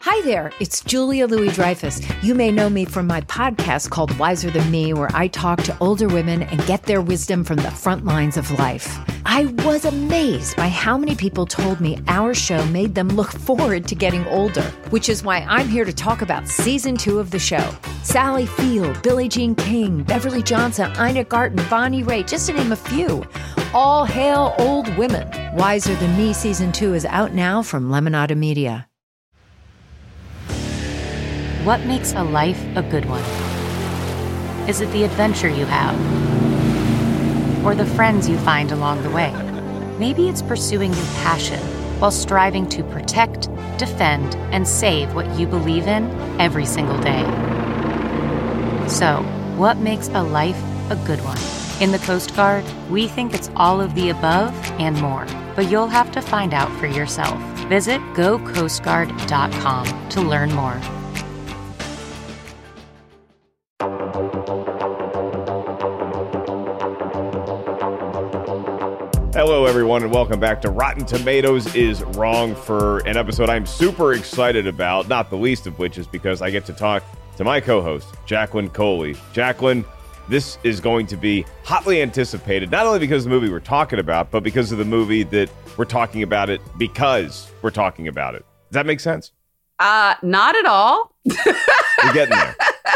Hi there, it's Julia Louis-Dreyfus. You may know me from my podcast called Wiser Than Me, where I talk to older women and get their wisdom from the front lines of life. I was amazed by how many people told me our show made them look forward to getting older, which is why I'm here to talk about season 2 of the show. Sally Field, Billie Jean King, Beverly Johnson, Ina Garten, Bonnie Raitt, just to name a few. All hail old women. Wiser Than Me season 2 is out now from Lemonada Media. What makes a life a good one? Is it the adventure you have? Or the friends you find along the way? Maybe it's pursuing your passion while striving to protect, defend, and save what you believe in every single day. So, what makes a life a good one? In the Coast Guard, we think it's all of the above and more, but you'll have to find out for yourself. Visit gocoastguard.com to learn more. Hello, everyone, and welcome back to Rotten Tomatoes is Wrong, for an episode I'm super excited about, not the least of which is because I get to talk to my co-host, Jacqueline Coley. Jacqueline, this is going to be hotly anticipated, not only because of the movie we're talking about, but because of the movie that we're talking about it because we're talking about it. Does that make sense? Not at all. We're getting there.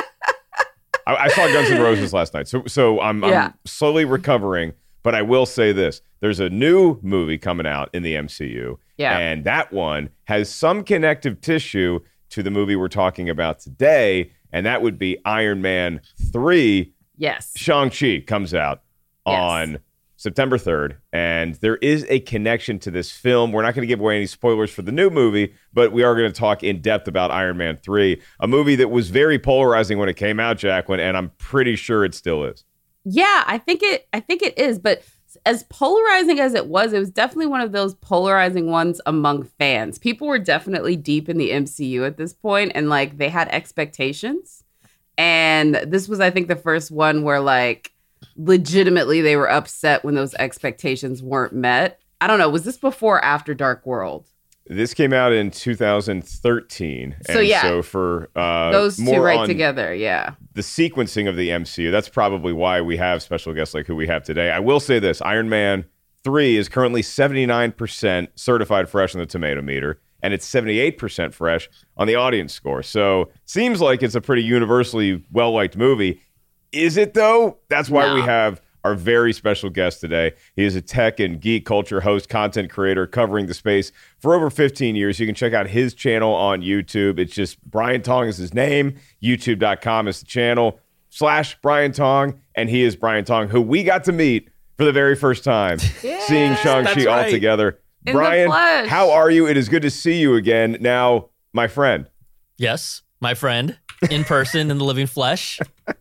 I saw Guns N' Roses last night, so I'm slowly recovering. But I will say this. There's a new movie coming out in the MCU. Yeah. And that one has some connective tissue to the movie we're talking about today. And that would be Iron Man 3. Yes. Shang-Chi comes out on September 3rd. And there is a connection to this film. We're not going to give away any spoilers for the new movie, but we are going to talk in depth about Iron Man 3, a movie that was very polarizing when it came out, Jacqueline, and I'm pretty sure it still is. Yeah, I think it is. But as polarizing as it was definitely one of those polarizing ones among fans. People were definitely deep in the MCU at this point, and like they had expectations. And this was, I think, the first one where like legitimately they were upset when those expectations weren't met. I don't know. Was this before or after Dark World? This came out in 2013. So and yeah, so for those two right together, the sequencing of the MCU, that's probably why we have special guests like who we have today. I will say this, Iron Man 3 is currently 79% certified fresh on the tomato meter, and it's 78% fresh on the audience score. So seems like it's a pretty universally well-liked movie. Is it though? That's why we have our very special guest today. He is a tech and geek culture host, content creator, covering the space for over 15 years. You can check out his channel on YouTube. It's just Brian Tong is his name. YouTube.com is the channel /Brian Tong. And he is Brian Tong, who we got to meet for the very first time, seeing Shang-Chi all together. Brian, how are you? It is good to see you again. Now, my friend. Yes, my friend, in person, in the living flesh.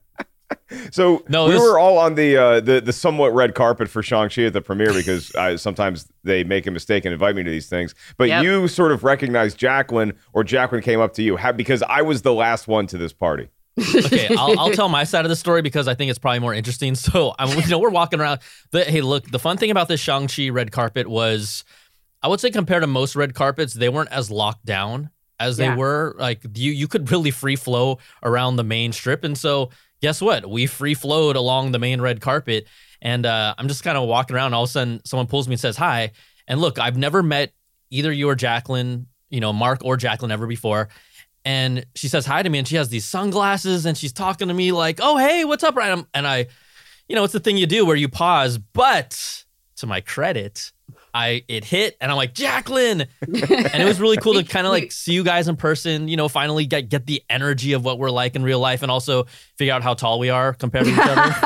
So we were all on the somewhat red carpet for Shang-Chi at the premiere because sometimes they make a mistake and invite me to these things. But you sort of recognized Jacqueline, or Jacqueline came up to you because I was the last one to this party. Okay, I'll tell my side of the story because I think it's probably more interesting. So we're walking around. Hey, look, the fun thing about this Shang-Chi red carpet was, I would say compared to most red carpets, they weren't as locked down as they were. Like you could really free flow around the main strip, and so. Guess what? We free flowed along the main red carpet, and I'm just kind of walking around. And all of a sudden, someone pulls me and says hi. And look, I've never met either you or Jacqueline, Mark or Jacqueline ever before. And she says hi to me, and she has these sunglasses, and she's talking to me like, "Oh, hey, what's up?" And I, it's the thing you do where you pause. But to my credit, it hit, and I'm like, Jacqueline, and it was really cool to kind of like see you guys in person, finally get the energy of what we're like in real life, and also figure out how tall we are compared to each other.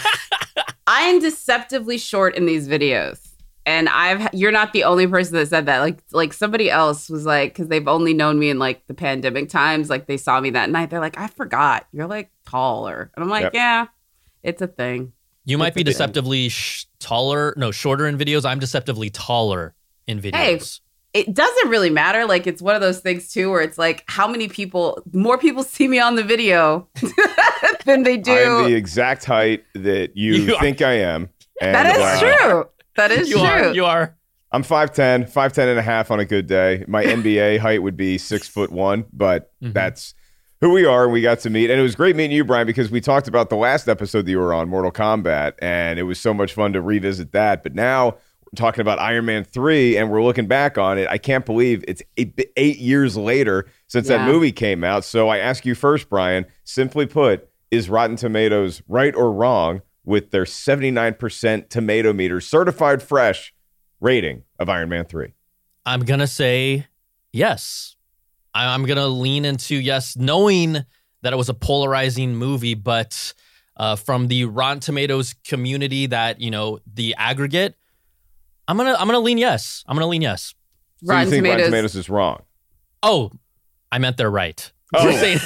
I am deceptively short in these videos, and you're not the only person that said that. Like somebody else was like, because they've only known me in like the pandemic times, like they saw me that night, they're like, I forgot you're like taller, and I'm like, yeah, it's a thing. You might be deceptively shorter in videos. I'm deceptively taller in videos. Hey, it doesn't really matter. Like, it's one of those things, too, where it's like, more people see me on the video than they do. I am the exact height that you think I am. And that is true. That is true. You are. I'm 5'10", 5'10 and a half on a good day. My NBA height would be 6'1", but that's who we are. We got to meet, and it was great meeting you, Brian, because we talked about the last episode that you were on, Mortal Kombat, and it was so much fun to revisit that. But now we're talking about Iron Man 3, and we're looking back on it. I can't believe it's 8 years later since that movie came out. So I ask you first, Brian, simply put, is Rotten Tomatoes right or wrong with their 79% tomato meter certified fresh rating of Iron Man 3? I'm going to say yes. I'm going to lean into yes, knowing that it was a polarizing movie, but from the Rotten Tomatoes community that, the aggregate, I'm going to lean yes. I'm going to lean yes. So you think Rotten Tomatoes is wrong? Oh, I meant they're right. Oh. You're saying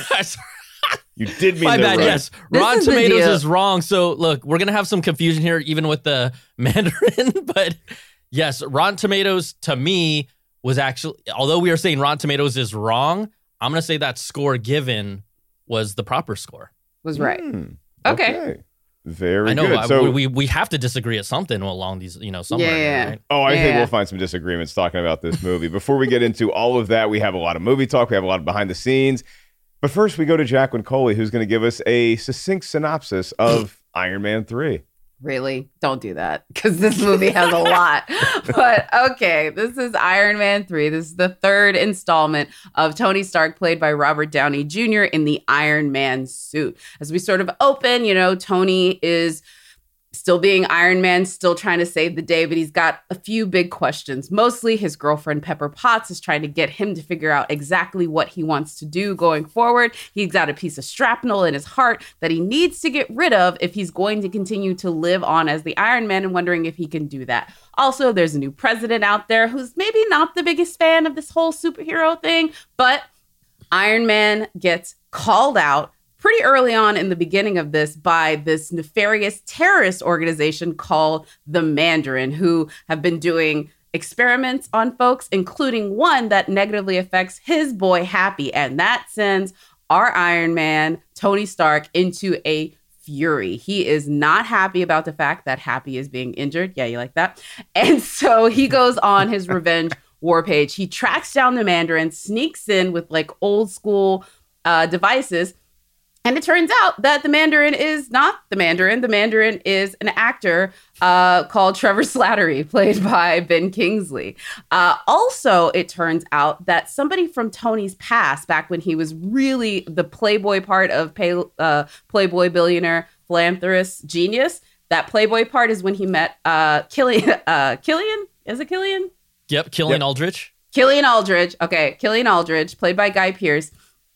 You did mean my bad, right. yes. Rotten Tomatoes is wrong. So look, we're going to have some confusion here, even with the Mandarin, but yes, Rotten Tomatoes to me was actually, although we are saying Rotten Tomatoes is wrong, I'm going to say that score given was the proper score. Was right. Okay. Very I know, good. So we have to disagree at something along these, somewhere. Yeah. Right? I think we'll find some disagreements talking about this movie. Before we get into all of that, we have a lot of movie talk. We have a lot of behind the scenes. But first, we go to Jacqueline Coley, who's going to give us a succinct synopsis of Iron Man 3. Really? Don't do that, because this movie has a lot. But okay, this is Iron Man 3. This is the third installment of Tony Stark, played by Robert Downey Jr. in the Iron Man suit. As we sort of open, Tony is still being Iron Man, still trying to save the day, but he's got a few big questions. Mostly his girlfriend, Pepper Potts, is trying to get him to figure out exactly what he wants to do going forward. He's got a piece of shrapnel in his heart that he needs to get rid of if he's going to continue to live on as the Iron Man, and wondering if he can do that. Also, there's a new president out there who's maybe not the biggest fan of this whole superhero thing, but Iron Man gets called out pretty early on in the beginning of this by this nefarious terrorist organization called the Mandarin, who have been doing experiments on folks, including one that negatively affects his boy Happy. And that sends our Iron Man, Tony Stark, into a fury. He is not happy about the fact that Happy is being injured. Yeah, you like that? And so he goes on his revenge war page. He tracks down the Mandarin, sneaks in with like old school devices. And it turns out that the Mandarin is not the Mandarin. The Mandarin is an actor called Trevor Slattery, played by Ben Kingsley. Also, it turns out that somebody from Tony's past, back when he was really the Playboy part of Playboy billionaire, philanthropist, genius, that Playboy part is when he met Killian. Is it Killian? Yep, Killian Aldrich. Killian Aldrich. Okay, Killian Aldrich, played by Guy Pearce.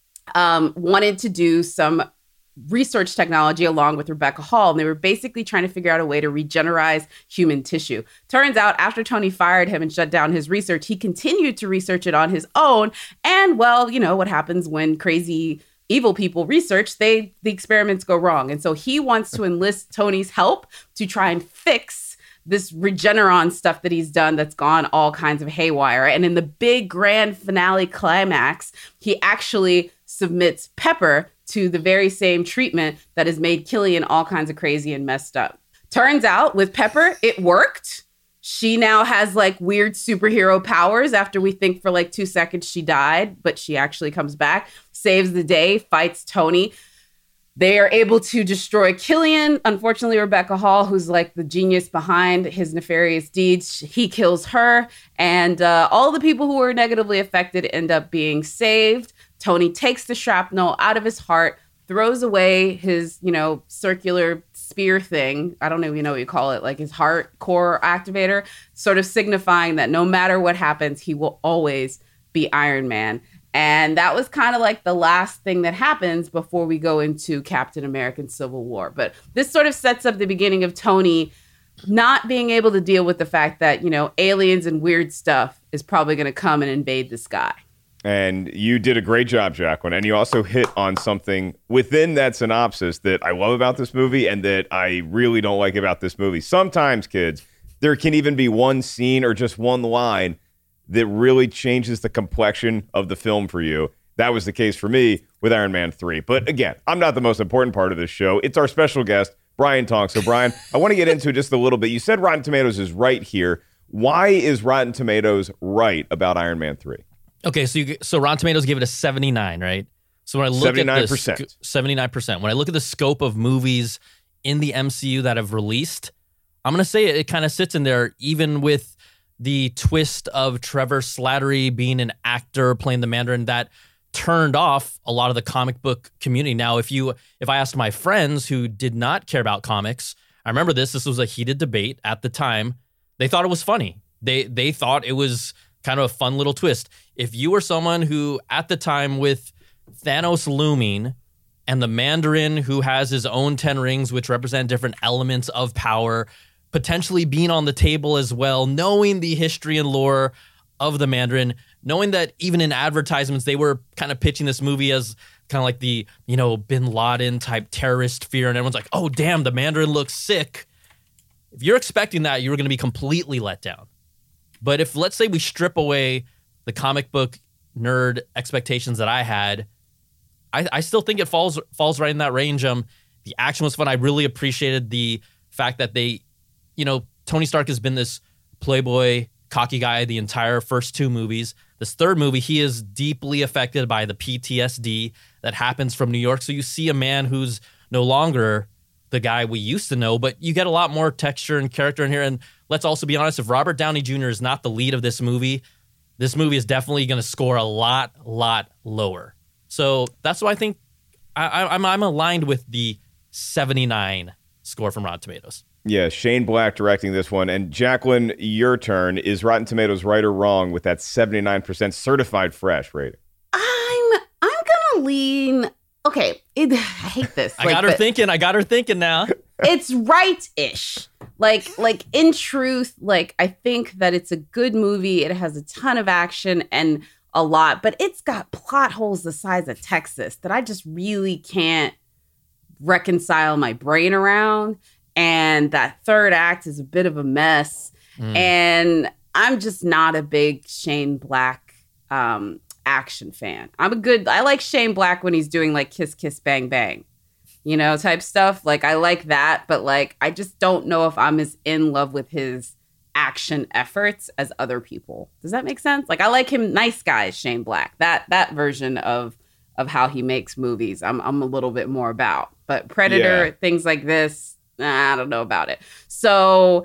Wanted to do some research technology along with Rebecca Hall. And they were basically trying to figure out a way to regenerize human tissue. Turns out after Tony fired him and shut down his research, he continued to research it on his own. And well, what happens when crazy evil people research, the experiments go wrong. And so he wants to enlist Tony's help to try and fix this Regeneron stuff that he's done that's gone all kinds of haywire. And in the big grand finale climax, he actually submits Pepper to the very same treatment that has made Killian all kinds of crazy and messed up. Turns out with Pepper, it worked. She now has like weird superhero powers after we think for like 2 seconds she died, but she actually comes back, saves the day, fights Tony. They are able to destroy Killian. Unfortunately, Rebecca Hall, who's like the genius behind his nefarious deeds, he kills her. And all the people who were negatively affected end up being saved. Tony takes the shrapnel out of his heart, throws away his, circular spear thing. I don't even know what you call it, like his heart core activator, sort of signifying that no matter what happens, he will always be Iron Man. And that was kind of like the last thing that happens before we go into Captain America Civil War. But this sort of sets up the beginning of Tony not being able to deal with the fact that, aliens and weird stuff is probably going to come and invade the sky. And you did a great job, Jacqueline. And you also hit on something within that synopsis that I love about this movie and that I really don't like about this movie. Sometimes, kids, there can even be one scene or just one line that really changes the complexion of the film for you. That was the case for me with Iron Man 3. But again, I'm not the most important part of this show. It's our special guest, Brian Tong. So Brian, I want to get into just a little bit. You said Rotten Tomatoes is right here. Why is Rotten Tomatoes right about Iron Man 3? Okay, so Rotten Tomatoes gave it a 79, right? So when I look 79%. at 79%, when I look at the scope of movies in the MCU that have released, I'm going to say it kind of sits in there, even with the twist of Trevor Slattery being an actor playing the Mandarin that turned off a lot of the comic book community. Now, if I asked my friends who did not care about comics, I remember this was a heated debate at the time. They thought it was funny. They thought it was kind of a fun little twist. If you were someone who, at the time, with Thanos looming and the Mandarin who has his own 10 rings, which represent different elements of power, potentially being on the table as well, knowing the history and lore of the Mandarin, knowing that even in advertisements, they were kind of pitching this movie as kind of like the, Bin Laden type terrorist fear. And everyone's like, oh, damn, the Mandarin looks sick. If you're expecting that, you're going to be completely let down. But if, let's say, we strip away the comic book nerd expectations that I had, I still think it falls right in that range. The action was fun. I really appreciated the fact that they, Tony Stark has been this playboy, cocky guy the entire first two movies. This third movie, he is deeply affected by the PTSD that happens from New York. So you see a man who's no longer the guy we used to know, but you get a lot more texture and character in here. And let's also be honest, if Robert Downey Jr. is not the lead of this movie is definitely going to score a lot lower. So that's why I think I'm aligned with the 79 score from Rotten Tomatoes. Yeah, Shane Black directing this one. And Jacqueline, your turn. Is Rotten Tomatoes right or wrong with that 79% certified fresh rating? I'm gonna lean. Okay, I hate this. I got her thinking now. It's right-ish. Like in truth, I think that it's a good movie. It has a ton of action and a lot, but it's got plot holes the size of Texas that I just really can't reconcile my brain around. And that third act is a bit of a mess. And I'm just not a big Shane Black action fan. I like Shane Black when he's doing Kiss Kiss Bang Bang, type stuff. I like that, but I just don't know if I'm as in love with his action efforts as other people. Does that make sense? I like him, nice guy, Shane Black. That version of how he makes movies, I'm a little bit more about. But Predator, things like this, I don't know about it. So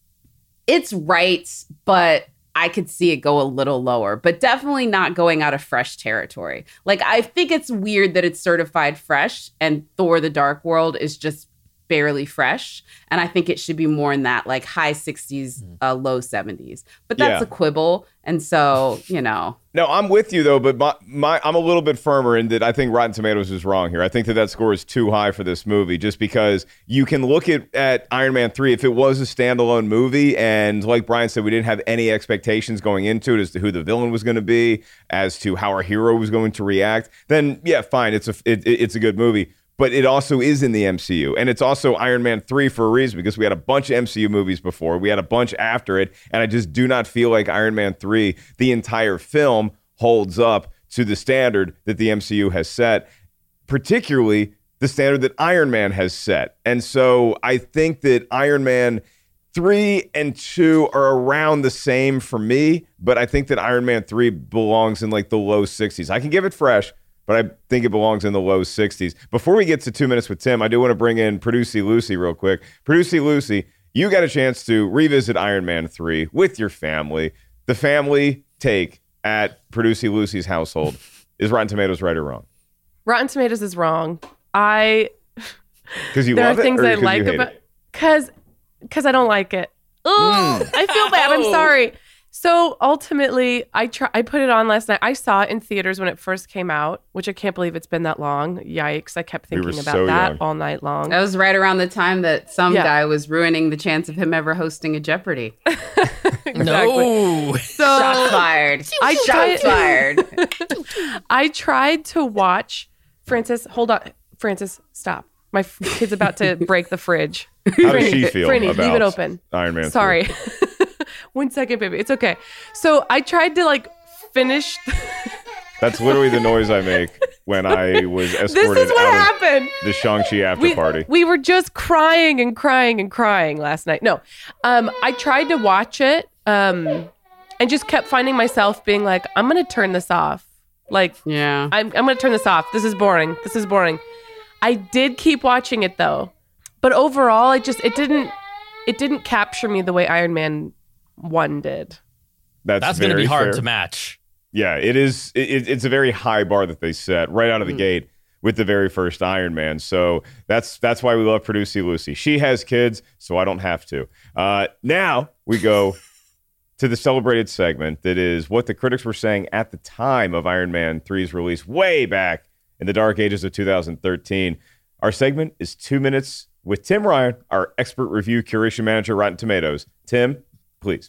it's right, but I could see it go a little lower, but definitely not going out of fresh territory. I think it's weird that it's certified fresh and Thor: The Dark World is just barely fresh. And I think it should be more in that high 60s, low 70s. But that's a quibble. And so, No, I'm with you, though, but I'm a little bit firmer in that I think Rotten Tomatoes is wrong here. I think that score is too high for this movie, just because you can look at Iron Man 3, if it was a standalone movie, and like Brian said, we didn't have any expectations going into it as to who the villain was going to be, as to how our hero was going to react, then, yeah, fine, it's a good movie. But it also is in the MCU. And it's also Iron Man 3 for a reason, because we had a bunch of MCU movies before. We had a bunch after it. And I just do not feel like Iron Man 3, the entire film, holds up to the standard that the MCU has set, particularly the standard that Iron Man has set. And so I think that Iron Man 3 and 2 are around the same for me. But I think that Iron Man 3 belongs in the low 60s. I can give it fresh, but I think it belongs in the low 60s. Before we get to 2 Minutes with Tim, I do want to bring in Producer Lucy real quick. Producer Lucy, you got a chance to revisit Iron Man 3 with your family. The family take at Producer Lucy's household. Is Rotten Tomatoes right or wrong? Rotten Tomatoes is wrong. Because you there love are it, things or I 'cause like you hate about it? because I don't like it. Oh, I feel bad. I'm sorry. So ultimately, I put it on last night. I saw it in theaters when it first came out, which I can't believe it's been that long. Yikes. I kept thinking about so that young. all night long. That was right around the time that some guy was ruining the chance of him ever hosting a Jeopardy. Exactly. No. So Shots fired. Shots fired. I tried to watch Francis. Hold on. Francis, stop. My kid's about to break the fridge. How does she feel Franny, about leave it open. Iron Man 3? Sorry. 1 second, baby. It's okay. So I tried to finish. That's literally the noise I make when I was escorted This is what out happened. of the Shang-Chi after party. We were just crying and crying and crying last night. No, I tried to watch it and just kept finding myself being like, I'm going to turn this off. Like, Yeah. I'm going to turn this off. This is boring. I did keep watching it though. But overall, it didn't capture me the way Iron Man 1 did. That's going to be very hard fair. to match. Yeah, it is. It's a very high bar that they set right out of the gate with the very first Iron Man. So that's why we love Producer Lucy. She has kids, so I don't have to. Now we go to the celebrated segment that is what the critics were saying at the time of Iron Man 3's release way back in the dark ages of 2013. Our segment is 2 minutes with Tim Ryan, our expert review curation manager, Rotten Tomatoes. Tim, please.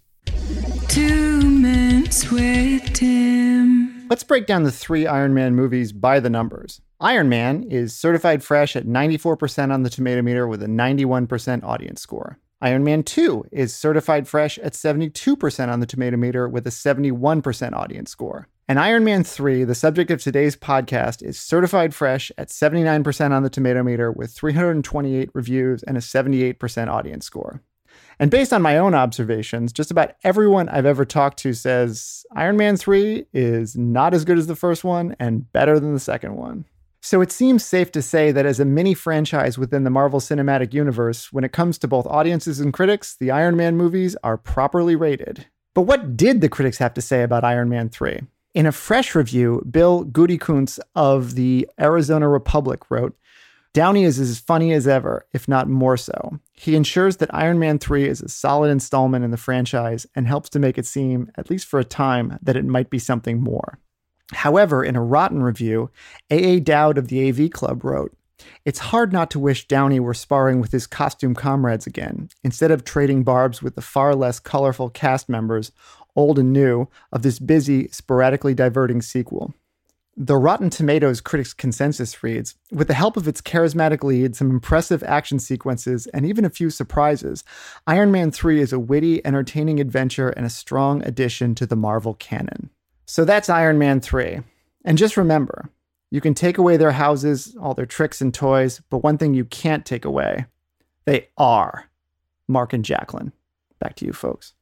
2 minutes with Tim. Let's break down the 3 Iron Man movies by the numbers. Iron Man is certified fresh at 94% on the Tomato Meter with a 91% audience score. Iron Man 2 is certified fresh at 72% on the Tomato Meter with a 71% audience score. And Iron Man 3, the subject of today's podcast, is certified fresh at 79% on the Tomato Meter with 328 reviews and a 78% audience score. And based on my own observations, just about everyone I've ever talked to says Iron Man 3 is not as good as the first one and better than the second one. So it seems safe to say that as a mini franchise within the Marvel Cinematic Universe, when it comes to both audiences and critics, the Iron Man movies are properly rated. But what did the critics have to say about Iron Man 3? In a fresh review, Bill Gutekunst of the Arizona Republic wrote, Downey is as funny as ever, if not more so. He ensures that Iron Man 3 is a solid installment in the franchise and helps to make it seem, at least for a time, that it might be something more. However, in a rotten review, A.A. Dowd of the AV Club wrote, It's hard not to wish Downey were sparring with his costume comrades again, instead of trading barbs with the far less colorful cast members, old and new, of this busy, sporadically diverting sequel. The Rotten Tomatoes critics' consensus reads, with the help of its charismatic lead, some impressive action sequences, and even a few surprises, Iron Man 3 is a witty, entertaining adventure and a strong addition to the Marvel canon. So that's Iron Man 3. And just remember, you can take away their houses, all their tricks and toys, but one thing you can't take away, they are Mark and Jacqueline. Back to you, folks.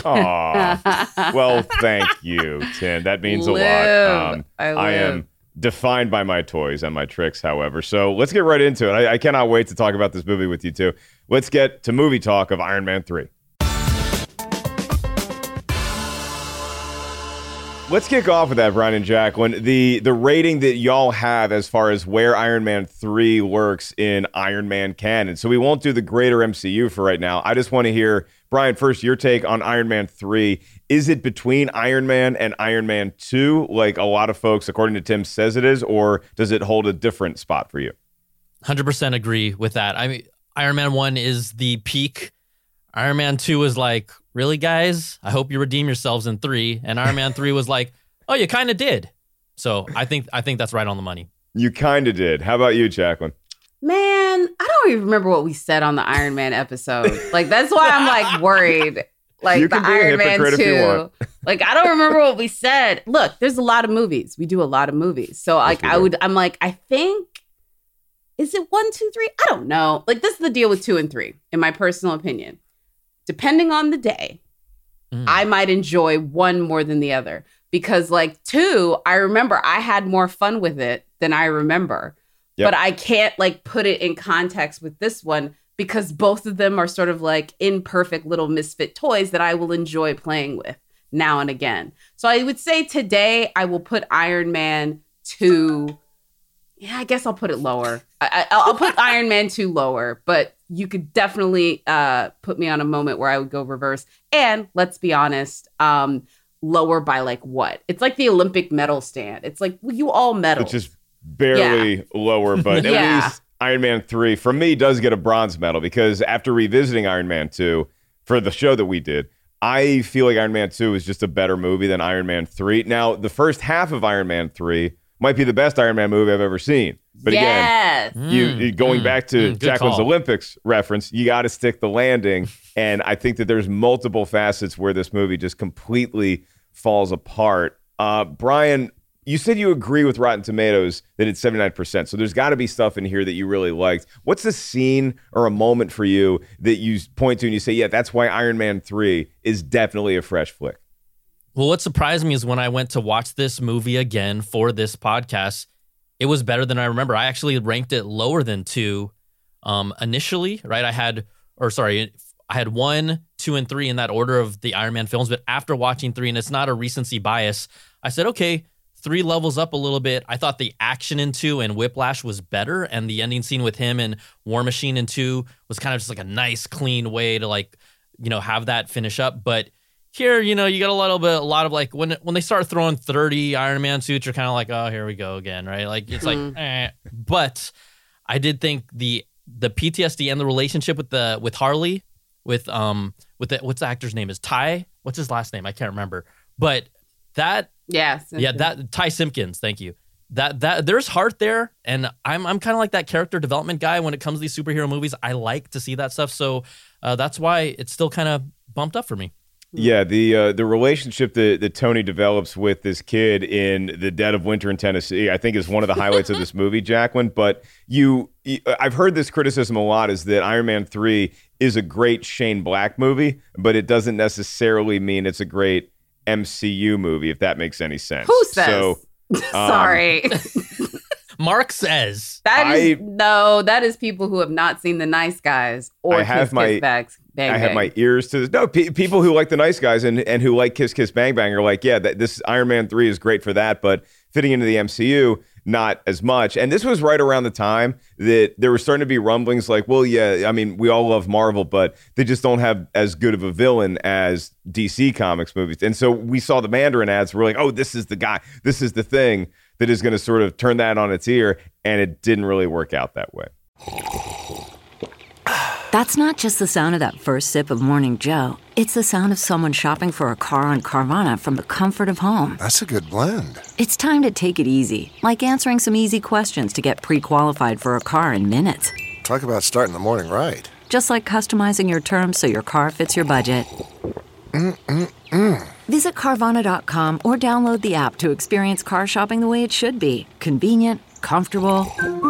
Aw. Well, thank you, Tim. That means a lot. I am defined by my toys and my tricks, however. So let's get right into it. I cannot wait to talk about this movie with you two. Let's get to movie talk of Iron Man 3. Let's kick off with that, Brian and Jacqueline. The rating that y'all have as far as where Iron Man 3 works in Iron Man canon. So we won't do the greater MCU for right now. I just want to hear, Brian, first, your take on Iron Man 3. Is it between Iron Man and Iron Man 2, like a lot of folks, according to Tim, says it is, or does it hold a different spot for you? 100% agree with that. I mean, Iron Man 1 is the peak. Iron Man 2 is like, really, guys? I hope you redeem yourselves in 3. And Iron Man 3 was like, oh, you kind of did. So I think that's right on the money. You kind of did. How about you, Jacqueline? Man, I don't even remember what we said on the Iron Man episode. Like, that's why I'm like worried. Like You the can be a Iron Man hypocrite if you 2. want. Like, I don't remember what we said. Look, there's a lot of movies. We do a lot of movies. So like I'm like, I think, is it 1, 2, 3? I don't know. Like, this is the deal with 2 and 3, in my personal opinion. Depending on the day, I might enjoy one more than the other. Because like 2, I remember I had more fun with it than I remember. Yep. But I can't like put it in context with this one because both of them are sort of like imperfect little misfit toys that I will enjoy playing with now and again. So I would say today I will put Iron Man 2. Yeah, I guess I'll put it lower. I'll put Iron Man 2 lower, but you could definitely put me on a moment where I would go reverse. And let's be honest, lower by like what? It's like the Olympic medal stand. It's like, well, you all medal. It's just barely lower, but at least Iron Man 3, for me, does get a bronze medal because after revisiting Iron Man 2 for the show that we did, I feel like Iron Man 2 is just a better movie than Iron Man 3. Now, the first half of Iron Man 3 might be the best Iron Man movie I've ever seen. But again, you going back to Jacqueline's Olympics reference, you got to stick the landing. And I think that there's multiple facets where this movie just completely falls apart. Brian, you said you agree with Rotten Tomatoes that it's 79%. So there's got to be stuff in here that you really liked. What's a scene or a moment for you that you point to and you say, yeah, that's why Iron Man 3 is definitely a fresh flick? Well, what surprised me is when I went to watch this movie again for this podcast, it was better than I remember. I actually ranked it lower than 2 initially, right? I had 1, 2, and 3 in that order of the Iron Man films. But after watching 3, and it's not a recency bias, I said, okay, 3 levels up a little bit. I thought the action in 2 and Whiplash was better. And the ending scene with him and War Machine in 2 was kind of just like a nice, clean way to have that finish up. But here, you got a lot of like when they start throwing 30 Iron Man suits, you're kind of like, oh, here we go again, right? Like it's But I did think the PTSD and the relationship with Harley, what's the actor's name is Ty? What's his last name? I can't remember. But that Ty Simpkins. Thank you. That there's heart there, and I'm kind of like that character development guy when it comes to these superhero movies. I like to see that stuff, so that's why it's still kind of bumped up for me. Yeah, the relationship that Tony develops with this kid in the dead of winter in Tennessee, I think is one of the highlights of this movie, Jacqueline. But I've heard this criticism a lot, is that Iron Man 3 is a great Shane Black movie, but it doesn't necessarily mean it's a great MCU movie, if that makes any sense. Who says? So, sorry. Mark says. That is people who have not seen The Nice Guys or Kiss Kiss Bang Bang. I have my ears to this. No, people who like The Nice Guys and who like Kiss Kiss Bang Bang are like, yeah, this Iron Man 3 is great for that, but fitting into the MCU, not as much. And this was right around the time that there were starting to be rumblings like, well, yeah, I mean, we all love Marvel, but they just don't have as good of a villain as DC Comics movies. And so we saw the Mandarin ads. We're like, oh, this is the guy. This is the thing that is going to sort of turn that on its ear. And it didn't really work out that way. That's not just the sound of that first sip of Morning Joe. It's the sound of someone shopping for a car on Carvana from the comfort of home. That's a good blend. It's time to take it easy, like answering some easy questions to get pre-qualified for a car in minutes. Talk about starting the morning right. Just like customizing your terms so your car fits your budget. Visit Carvana.com or download the app to experience car shopping the way it should be. Convenient, comfortable.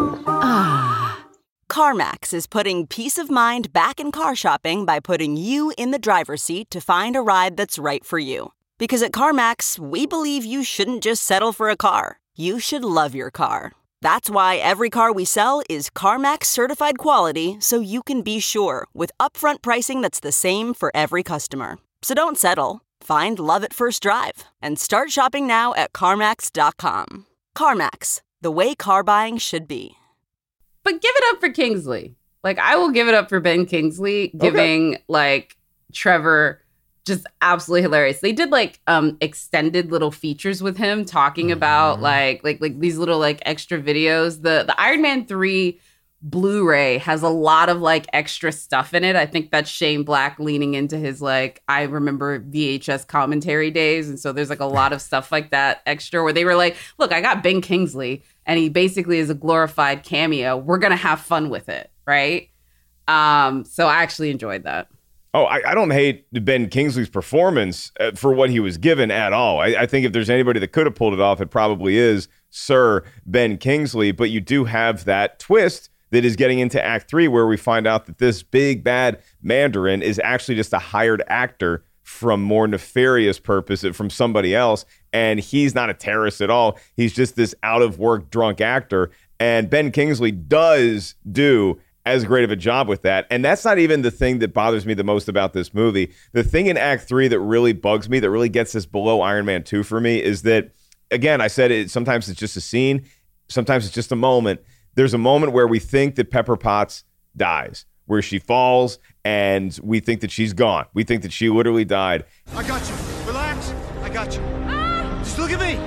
CarMax is putting peace of mind back in car shopping by putting you in the driver's seat to find a ride that's right for you. Because at CarMax, we believe you shouldn't just settle for a car. You should love your car. That's why every car we sell is CarMax certified quality, so you can be sure with upfront pricing that's the same for every customer. So don't settle. Find love at first drive and start shopping now at CarMax.com. CarMax, the way car buying should be. But give it up for Kingsley. Like, I will give it up for Ben Kingsley giving Trevor just absolutely hilarious. They did extended little features with him talking about like these little extra videos. The Iron Man 3 Blu-ray has a lot of extra stuff in it. I think that's Shane Black leaning into his I remember VHS commentary days, and so there's a lot of stuff like that extra where they were like, look, I got Ben Kingsley and he basically is a glorified cameo. We're gonna have fun with it, right? So I actually enjoyed that. Oh, I don't hate Ben Kingsley's performance for what he was given at all. I think if there's anybody that could have pulled it off, it probably is Sir Ben Kingsley. But you do have that twist that is getting into Act 3, where we find out that this big bad Mandarin is actually just a hired actor from more nefarious purpose from somebody else. And he's not a terrorist at all. He's just this out of work drunk actor. And Ben Kingsley does do as great of a job with that. And that's not even the thing that bothers me the most about this movie. The thing in Act 3 that really bugs me, that really gets this below Iron Man 2 for me, is that, again, I said it, sometimes it's just a scene, sometimes it's just a moment. There's a moment where we think that Pepper Potts dies, where she falls, and we think that she's gone. We think that she literally died. I got you. Relax. I got you. Just look at me.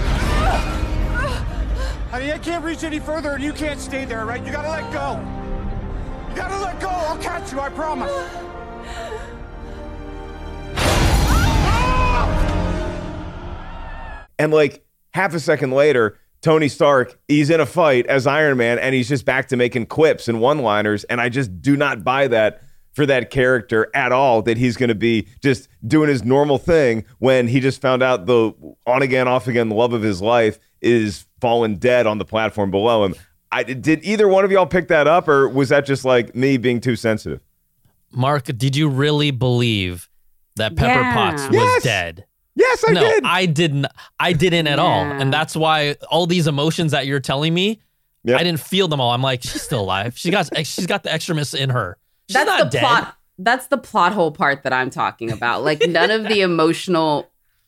Honey, I can't reach any further, and you can't stay there, right? You gotta let go. You gotta let go. I'll catch you, I promise. And half a second later, Tony Stark, he's in a fight as Iron Man, and he's just back to making quips and one-liners, and I just do not buy that for that character at all, that he's going to be just doing his normal thing when he just found out the on again, off again love of his life is fallen dead on the platform below him. Did either one of y'all pick that up, or was that just like me being too sensitive? Mark, did you really believe that Pepper Potts was dead? Yes, I did. I didn't. I didn't at all, and that's why all these emotions that you're telling me, I didn't feel them all. I'm like, she's still alive. She's got the extremis in her. She's not dead. Plot. That's the plot hole part that I'm talking about. Like none of the emotional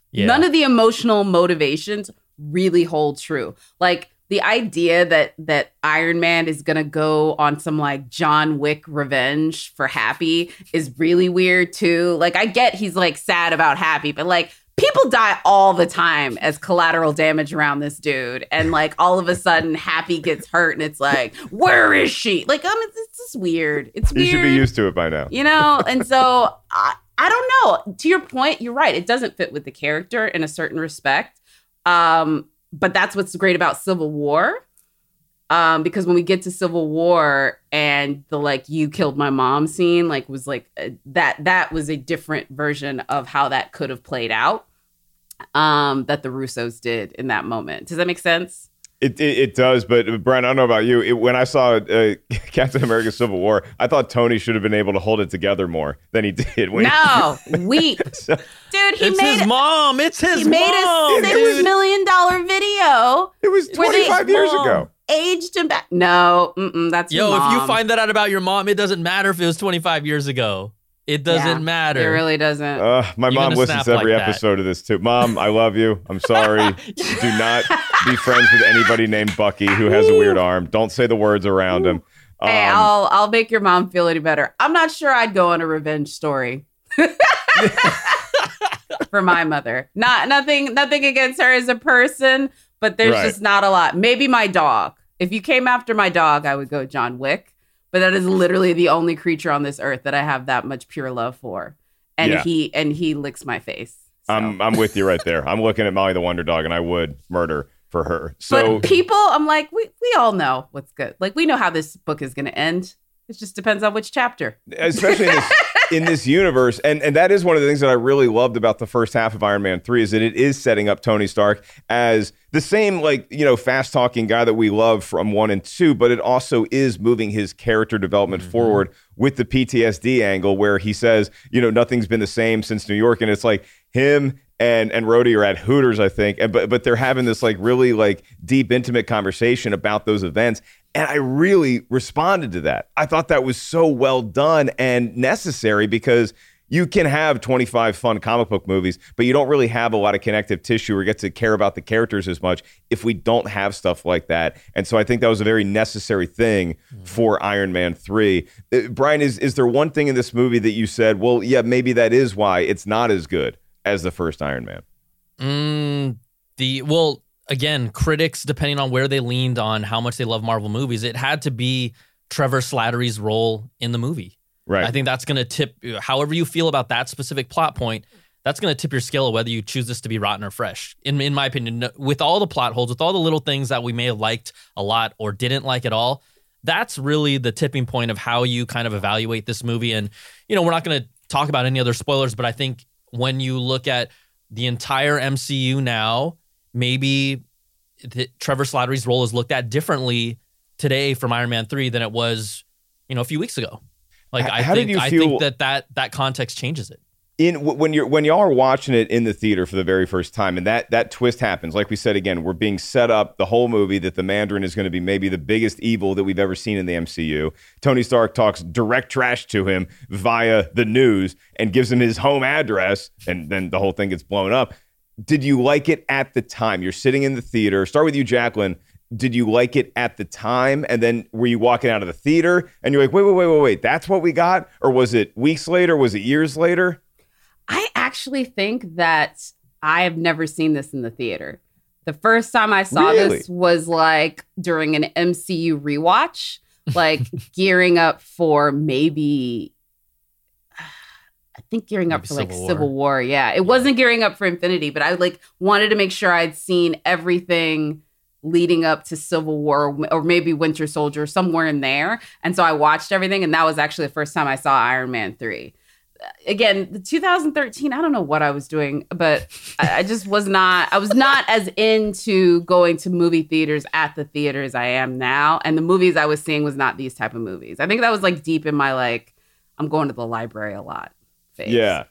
motivations really hold true. Like the idea that Iron Man is gonna go on some like John Wick revenge for Happy is really weird too. Like I get he's like sad about Happy, but like people die all the time as collateral damage around this dude. And like all of a sudden Happy gets hurt and it's like, where is she? Like, it's just weird. It's weird. You should be used to it by now. You know? And so I don't know. To your point, you're right. It doesn't fit with the character in a certain respect. But that's what's great about Civil War. Because when we get to Civil War and the like you killed my mom scene, like was like that was a different version of how that could have played out. That the Russos did in that moment. Does that make sense? It does, but Brian, I don't know about you. When I saw Captain America: Civil War, I thought Tony should have been able to hold it together more than he did. Weep. Dude, it's his mom. It's his mom. He made a $6 million video. It was 25 years ago. Aged him back. No, that's your mom. If you find that out about your mom, it doesn't matter if it was 25 years ago. It doesn't matter. It really doesn't. My mom listens to every episode of this too. Mom, I love you. I'm sorry. Do not be friends with anybody named Bucky who has a weird arm. Don't say the words around him. Hey, I'll make your mom feel any better. I'm not sure I'd go on a revenge story for my mother. Nothing against her as a person, but there's just not a lot. Maybe my dog. If you came after my dog, I would go John Wick. But that is literally the only creature on this earth that I have that much pure love for. And he licks my face. So. I'm with you right there. I'm looking at Molly the Wonder Dog and I would murder for her. So but people, I'm like, we all know what's good. Like we know how this book is going to end. It just depends on which chapter. Especially in this universe. And that is one of the things that I really loved about the first half of Iron Man 3 is that it is setting up Tony Stark as the same, fast talking guy that we love from 1 and 2, but it also is moving his character development forward with the PTSD angle where he says, nothing's been the same since New York. And it's like him and Rhodey are at Hooters, I think. But they're having this really deep, intimate conversation about those events. And I really responded to that. I thought that was so well done and necessary because you can have 25 fun comic book movies, but you don't really have a lot of connective tissue or get to care about the characters as much if we don't have stuff like that. And so I think that was a very necessary thing for Iron Man 3. Brian, is there one thing in this movie that you said, well, yeah, maybe that is why it's not as good as the first Iron Man? Again, critics, depending on where they leaned on how much they love Marvel movies, it had to be Trevor Slattery's role in the movie. Right. I think that's going to tip, however you feel about that specific plot point, that's going to tip your scale of whether you choose this to be rotten or fresh. In my opinion, with all the plot holes, with all the little things that we may have liked a lot or didn't like at all, that's really the tipping point of how you kind of evaluate this movie. And, we're not going to talk about any other spoilers, but I think when you look at the entire MCU now, maybe Trevor Slattery's role is looked at differently today from Iron Man 3 than it was, a few weeks ago. I think that context changes it. When y'all are watching it in the theater for the very first time, and that twist happens, like we said again, we're being set up the whole movie that the Mandarin is going to be maybe the biggest evil that we've ever seen in the MCU. Tony Stark talks direct trash to him via the news and gives him his home address, and then the whole thing gets blown up. Did you like it at the time? You're sitting in the theater. Start with you, Jacqueline. Did you like it at the time? And then were you walking out of the theater and you're like, wait, that's what we got? Or was it weeks later? Was it years later? I actually think that I have never seen this in the theater. The first time I saw this was during an MCU rewatch, gearing up for Civil War. Yeah. It wasn't gearing up for Infinity, but I wanted to make sure I'd seen everything leading up to Civil War or maybe Winter Soldier, somewhere in there. And so I watched everything, and that was actually the first time I saw Iron Man 3. Again, the 2013, I don't know what I was doing, but I just was not as into going to movie theaters at the theater as I am now. And the movies I was seeing was not these type of movies. I think that was like deep in my, like, I'm going to the library a lot phase. Yeah.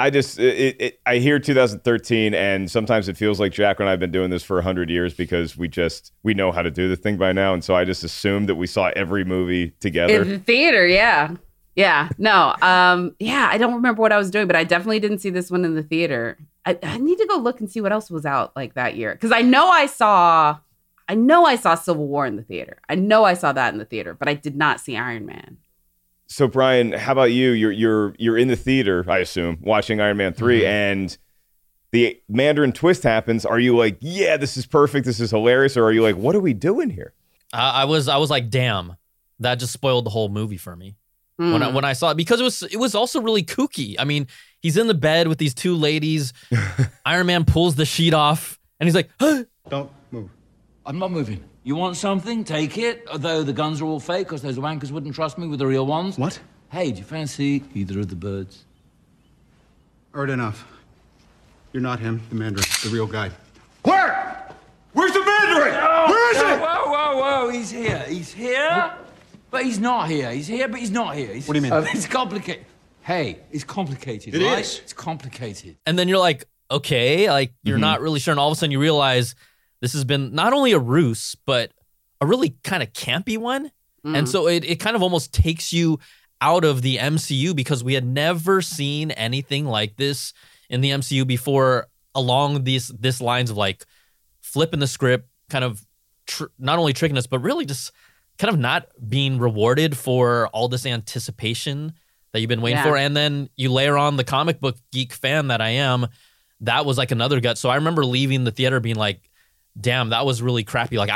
I hear 2013, and sometimes it feels like Jack and I have been doing this for 100 years because we know how to do the thing by now. And so I just assumed that we saw every movie together. In the theater, yeah. Yeah, no. I don't remember what I was doing, but I definitely didn't see this one in the theater. I need to go look and see what else was out like that year. Because I know I saw Civil War in the theater. I know I saw that in the theater, but I did not see Iron Man. So Brian, how about you? You're in the theater, I assume, watching Iron Man 3, and the Mandarin twist happens. Are you like, yeah, this is perfect, this is hilarious, or are you like, what are we doing here? I was like, damn, that just spoiled the whole movie for me. When I saw it, because it was also really kooky. I mean, he's in the bed with these two ladies. Iron Man pulls the sheet off, and he's like, huh? Don't move. I'm not moving. You want something? Take it. Although the guns are all fake, because those wankers wouldn't trust me with the real ones. What? Hey, do you fancy either of the birds? Heard enough. You're not him, the Mandarin, the real guy. Where? Where's the Mandarin? Where is it? Whoa. He's here. He's here, but he's not here. He's here, but he's not here. What do you mean? It's complicated. Hey, it's complicated, It right? is. It's complicated. And then you're like, okay, like you're not really sure. And all of a sudden you realize this has been not only a ruse, but a really kind of campy one. And so it kind of almost takes you out of the MCU because we had never seen anything like this in the MCU before, along this lines of like flipping the script, kind of not only tricking us, but really just kind of not being rewarded for all this anticipation that you've been waiting for. And then you layer on the comic book geek fan that I am. That was like another gut. So I remember leaving the theater being like, damn, that was really crappy. Like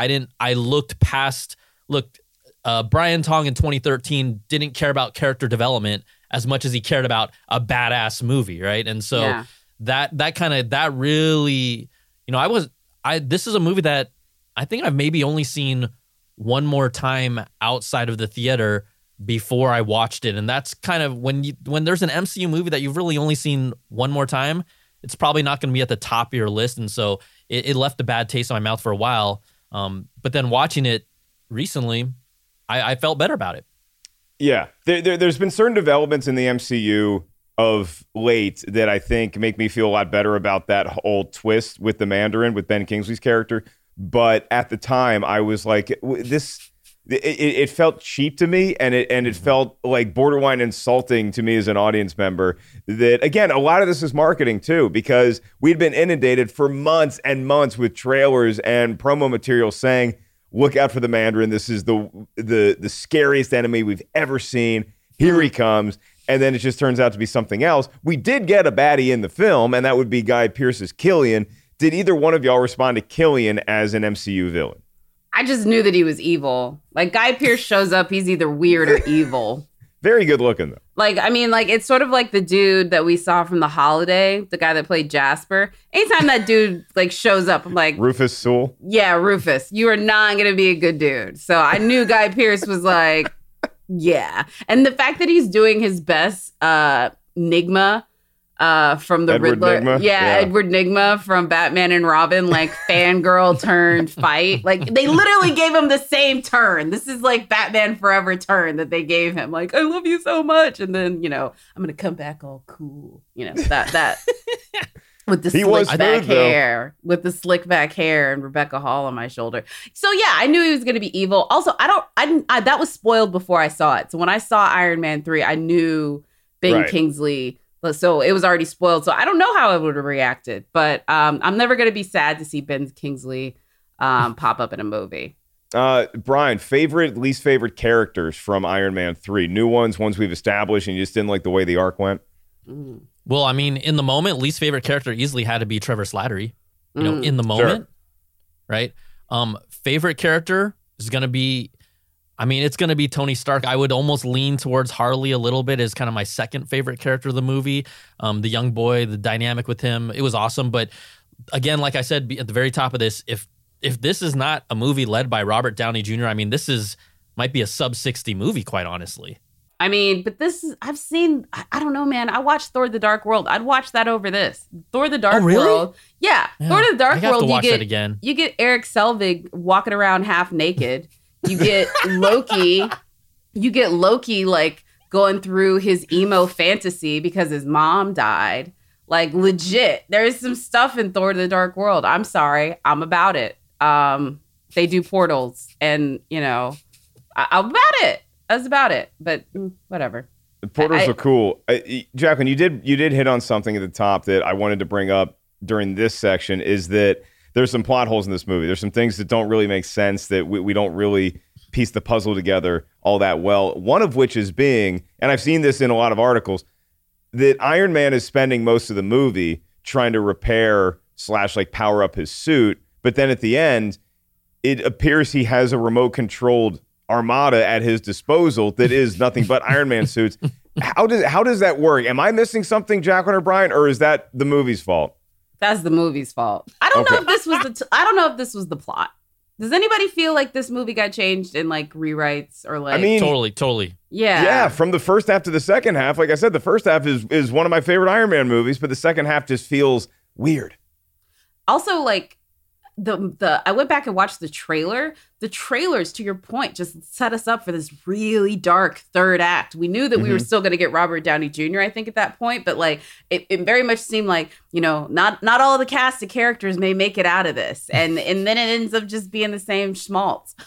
Brian Tong in 2013 didn't care about character development as much as he cared about a badass movie, right? And so that really, this is a movie that I think I've maybe only seen one more time outside of the theater before I watched it. And that's kind of when there's an MCU movie that you've really only seen one more time, it's probably not going to be at the top of your list. And so it left a bad taste in my mouth for a while. But then watching it recently, I felt better about it. Yeah. There's been certain developments in the MCU of late that I think make me feel a lot better about that whole twist with the Mandarin, with Ben Kingsley's character. But at the time, I was like, this... It felt cheap to me, and it felt like borderline insulting to me as an audience member. That, again, a lot of this is marketing too, because we'd been inundated for months and months with trailers and promo material saying, "Look out for the Mandarin. This is the scariest enemy we've ever seen. Here he comes." And then it just turns out to be something else. We did get a baddie in the film, and that would be Guy Pearce's Killian. Did either one of y'all respond to Killian as an MCU villain? I just knew that he was evil. Like, Guy Pearce shows up, he's either weird or evil. Very good looking, though. Like, I mean, like, it's sort of like the dude that we saw from The Holiday, the guy that played Jasper. Anytime that dude, like, shows up, I'm like... Rufus Sewell? Yeah, Rufus. You are not going to be a good dude. So I knew Guy Pearce was like, yeah. And the fact that he's doing his best Nigma... from the Edward Riddler. Nigma? Yeah, Edward Nigma from Batman and Robin, like fangirl turned fight. Like they literally gave him the same turn. This is like Batman Forever turn that they gave him. Like, I love you so much. And then, I'm going to come back all cool. That with the slick back hair, with the slick back hair and Rebecca Hall on my shoulder. So yeah, I knew he was going to be evil. Also, that was spoiled before I saw it. So when I saw Iron Man 3, I knew Ben Kingsley. So it was already spoiled. So I don't know how I would have reacted, but I'm never going to be sad to see Ben Kingsley pop up in a movie. Brian, least favorite characters from Iron Man 3? New ones we've established, and you just didn't like the way the arc went? Well, I mean, in the moment, least favorite character easily had to be Trevor Slattery. In the moment, right? Favorite character is going to be... it's going to be Tony Stark. I would almost lean towards Harley a little bit as kind of my second favorite character of the movie. The young boy, the dynamic with him, it was awesome. But again, like I said at the very top of this, if if this is not a movie led by Robert Downey Jr., I mean, might be a sub 60 movie, quite honestly. I mean, but I don't know, man. I watched Thor the Dark World. I'd watch that over this. Thor the Dark World. Yeah. Thor the Dark World. To watch that again. You get Eric Selvig walking around half naked. You get Loki. Like going through his emo fantasy because his mom died. Like legit. There's some stuff in Thor the Dark World. I'm sorry. I'm about it. They do portals and, I'm about it. That's about it, but whatever. The portals are cool. Jacqueline, you did hit on something at the top that I wanted to bring up during this section, is that there's some plot holes in this movie. There's some things that don't really make sense, that we don't really piece the puzzle together all that well. One of which is being, and I've seen this in a lot of articles, that Iron Man is spending most of the movie trying to repair / like power up his suit, but then at the end, it appears he has a remote-controlled armada at his disposal that is nothing but Iron Man suits. How does that work? Am I missing something, Jacqueline or Brian, or is that the movie's fault? That's the movie's fault. I don't know if this was I don't know if this was the plot. Does anybody feel like this movie got changed in like rewrites or like? I mean, totally. Yeah. From the first half to the second half, like I said, the first half is one of my favorite Iron Man movies, but the second half just feels weird. Also, like I went back and watched the trailer. The trailers, to your point, just set us up for this really dark third act. We knew that we were still going to get Robert Downey Jr., I think, at that point, but like it very much seemed like, not all of the cast of characters may make it out of this. And then it ends up just being the same schmaltz.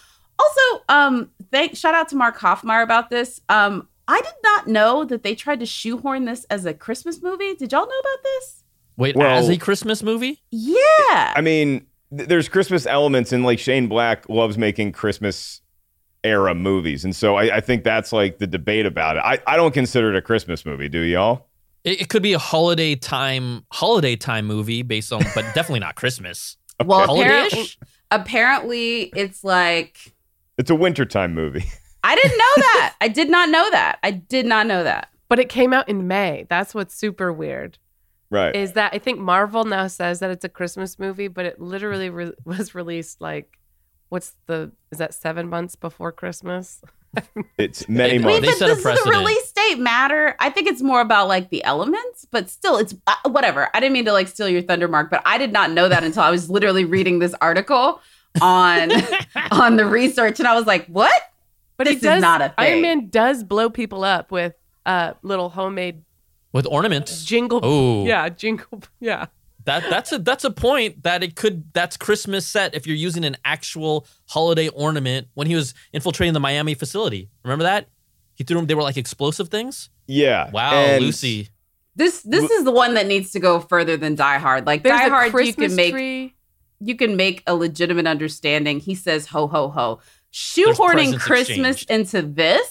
Also, shout out to Mark Hoffmeyer about this. I did not know that they tried to shoehorn this as a Christmas movie. Did y'all know about this? Wait, as a Christmas movie? Yeah. I mean, there's Christmas elements, and like Shane Black loves making Christmas era movies. And so I think that's like the debate about it. I don't consider it a Christmas movie. Do y'all? It could be a holiday time movie based on, but definitely not Christmas. Okay. Well, apparently it's like... It's a wintertime movie. I didn't know that. I did not know that. I did not know that. But it came out in May. That's what's super weird. Right. Is that I think Marvel now says that it's a Christmas movie, but it literally was released like, is that 7 months before Christmas? It's many months. They set a precedent. Does the release date matter? I think it's more about like the elements, but still it's whatever. I didn't mean to like steal your thunder, Mark, but I did not know that until I was literally reading this article on the research, and I was like, what? But this is not a thing. Iron Man does blow people up with little homemade with ornaments. Jingle. Oh. Yeah, jingle. Yeah. That's a point that that's Christmas set if you're using an actual holiday ornament. When he was infiltrating the Miami facility. Remember that? He threw them, they were like explosive things? Yeah. Wow, and Lucy. This is the one that needs to go further than Die Hard. Like There's Die Hard, tree. You can make a legitimate understanding. He says ho ho ho. Shoehorning Christmas into this.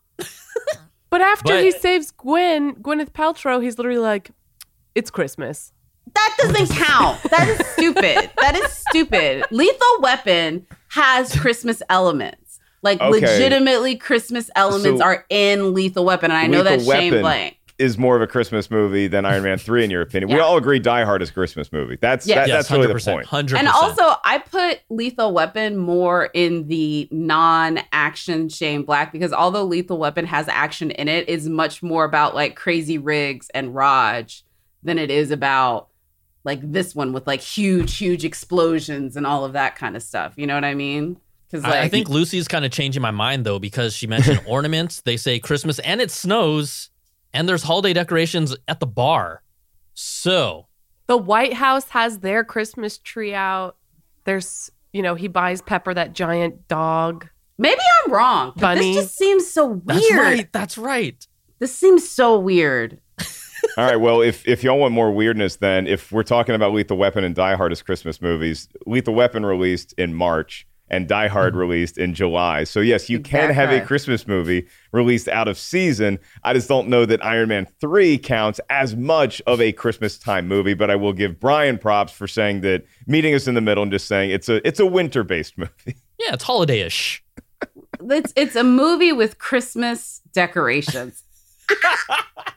But after he saves Gwyneth Paltrow, he's literally like, it's Christmas. That doesn't count. That is stupid. That is stupid. Lethal Weapon has Christmas elements. Like legitimately Christmas elements are in Lethal Weapon. And I know that's Shane Blank. Is more of a Christmas movie than Iron Man 3 in your opinion. We all agree Die Hard is a Christmas movie. That's really the point. 100%. And also I put Lethal Weapon more in the non-action Shane Black, because although Lethal Weapon has action in it, is much more about like Crazy Riggs and Raj than it is about like this one with like huge explosions and all of that kind of stuff. You know what I mean? Because I think Lucy's kind of changing my mind though, because she mentioned ornaments. They say Christmas and it snows. And there's holiday decorations at the bar. So the White House has their Christmas tree out. There's, he buys Pepper that giant dog. Maybe I'm wrong, but Bunny. This just seems so weird. That's right. This seems so weird. All right, well, if y'all want more weirdness, then if we're talking about Lethal Weapon and Die Hard as Christmas movies, Lethal Weapon released in March and Die Hard released in July. So yes, you can have a Christmas movie released out of season. I just don't know that Iron Man 3 counts as much of a Christmas time movie, but I will give Brian props for saying that, meeting us in the middle and just saying it's a winter-based movie. Yeah, it's holiday-ish. It's a movie with Christmas decorations.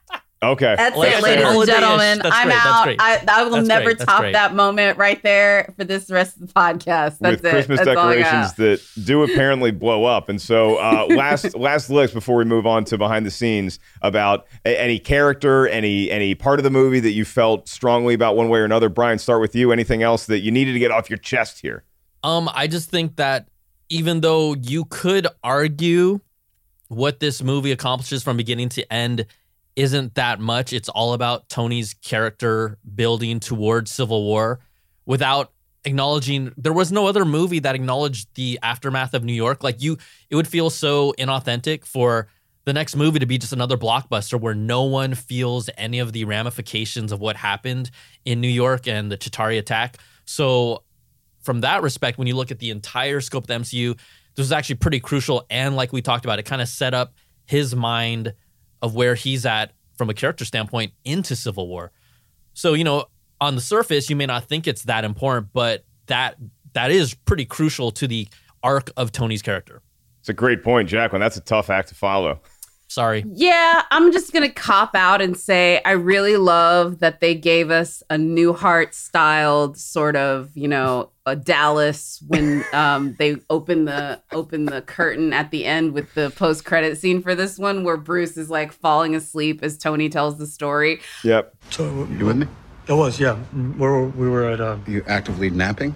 Okay. That's Like I it, said, ladies and holiday-ish. gentlemen. That's I'm great. That's out. great. I will That's never great. That's top great. that moment right there for this rest of the podcast. That's With it. Christmas That's all I decorations got. that do apparently blow up. And so last list before we move on to behind the scenes about any character, any part of the movie that you felt strongly about one way or another. Brian, start with you. Anything else that you needed to get off your chest here? I just think that even though you could argue what this movie accomplishes from beginning to end isn't that much, it's all about Tony's character building towards Civil War without acknowledging there was no other movie that acknowledged the aftermath of New York. Like it would feel so inauthentic for the next movie to be just another blockbuster where no one feels any of the ramifications of what happened in New York and the Chitauri attack. So from that respect, when you look at the entire scope of the MCU, this was actually pretty crucial. And like we talked about, it kind of set up his mind of where he's at from a character standpoint into Civil War. So, on the surface, you may not think it's that important, but that is pretty crucial to the arc of Tony's character. It's a great point, Jacqueline. That's a tough act to follow. Sorry. Yeah, I'm just going to cop out and say I really love that they gave us a Newhart-styled sort of, a Dallas when they open the curtain at the end with the post-credit scene for this one where Bruce is like falling asleep as Tony tells the story. Yep. So you with me? I was, yeah. We were at. You actively napping?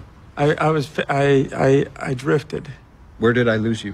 I drifted. Where did I lose you?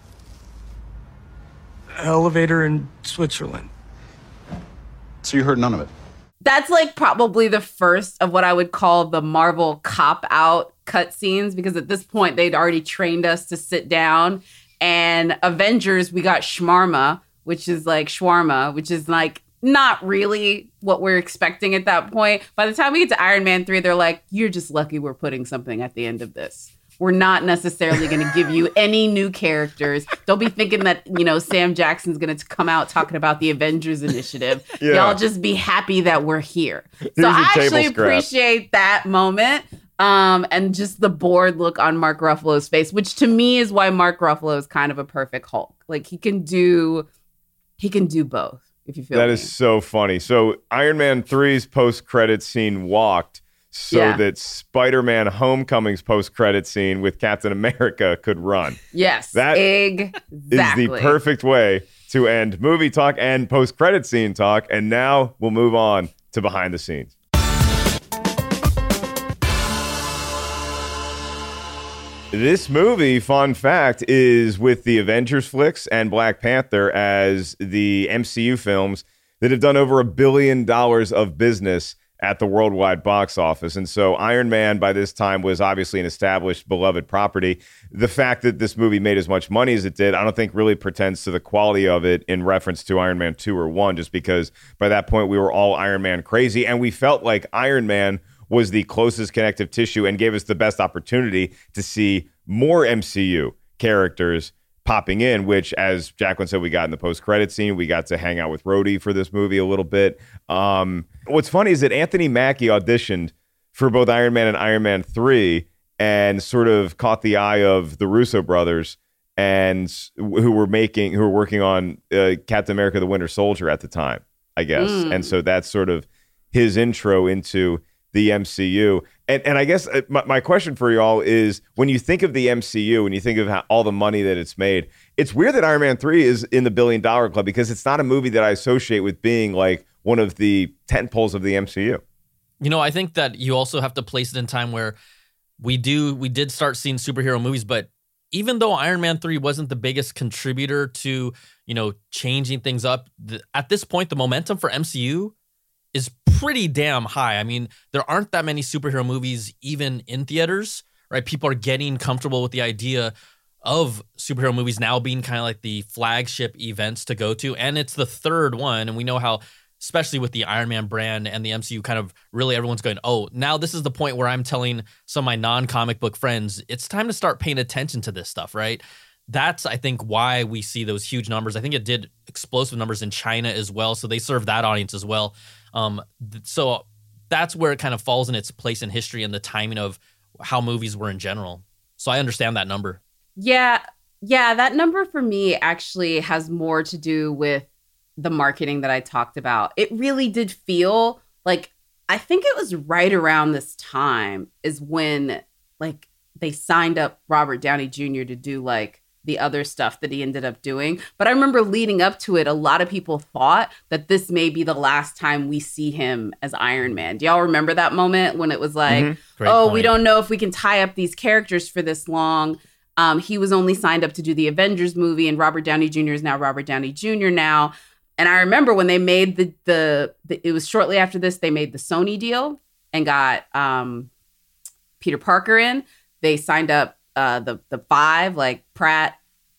Elevator in Switzerland. So you heard none of it? That's like probably the first of what I would call the Marvel cop-out cutscenes, because at this point they'd already trained us to sit down. And Avengers, we got shawarma, which is like not really what we're expecting at that point. By the time we get to Iron Man 3, they're like, you're just lucky we're putting something at the end of this. We're not necessarily going to give you any new characters. Don't be thinking that, Sam Jackson's going to come out talking about the Avengers Initiative. Yeah. Y'all just be happy that we're here. Here's So a I table actually scrap. appreciate that moment. And just the bored look on Mark Ruffalo's face, which to me is why Mark Ruffalo is kind of a perfect Hulk. Like he can do both, if you feel That me. is so funny. So Iron Man 3's post-credit scene walked so that Spider-Man Homecoming's post-credit scene with Captain America could run. Yes, that exactly. is the perfect way to end movie talk and post-credit scene talk. And now we'll move on to behind the scenes. This movie, fun fact, is with the Avengers flicks and Black Panther as the MCU films that have done over $1 billion of business at the worldwide box office. And so Iron Man by this time was obviously an established, beloved property. The fact that this movie made as much money as it did, I don't think really pretends to the quality of it in reference to Iron Man 2 or 1, just because by that point we were all Iron Man crazy. And we felt like Iron Man was the closest connective tissue and gave us the best opportunity to see more MCU characters popping in, which, as Jacqueline said, we got in the post-credit scene. We got to hang out with Rhodey for this movie a little bit. What's funny is that Anthony Mackie auditioned for both Iron Man and Iron Man 3 and sort of caught the eye of the Russo brothers and who were working on Captain America: The Winter Soldier at the time, I guess. And so that's sort of his intro into the MCU. And I guess my question for y'all is, when you think of the MCU, when you think of all the money that it's made, it's weird that Iron Man 3 is in the $1 billion club, because it's not a movie that I associate with being like one of the tentpoles of the MCU. I think that you also have to place it in time where we did start seeing superhero movies, but even though Iron Man 3 wasn't the biggest contributor to, changing things up, at this point, the momentum for MCU is pretty damn high. I mean, there aren't that many superhero movies even in theaters, right? People are getting comfortable with the idea of superhero movies now being kind of like the flagship events to go to. And it's the third one. And we know how, especially with the Iron Man brand and the MCU, kind of really everyone's going, oh, now this is the point where I'm telling some of my non-comic book friends, it's time to start paying attention to this stuff, right? That's, I think, why we see those huge numbers. I think it did explosive numbers in China as well. So they serve that audience as well. So that's where it kind of falls in its place in history and the timing of how movies were in general. So I understand that number. Yeah, that number for me actually has more to do with the marketing that I talked about. It really did feel like, I think it was right around this time is when like they signed up Robert Downey Jr. to do like the other stuff that he ended up doing. But I remember leading up to it, a lot of people thought that this may be the last time we see him as Iron Man. Do y'all remember that moment when it was like, we don't know if we can tie up these characters for this long. He was only signed up to do the Avengers movie, and Robert Downey Jr. is now Robert Downey Jr. now. And I remember when they made it was shortly after this, they made the Sony deal and got Peter Parker in. They signed up the five, like Pratt,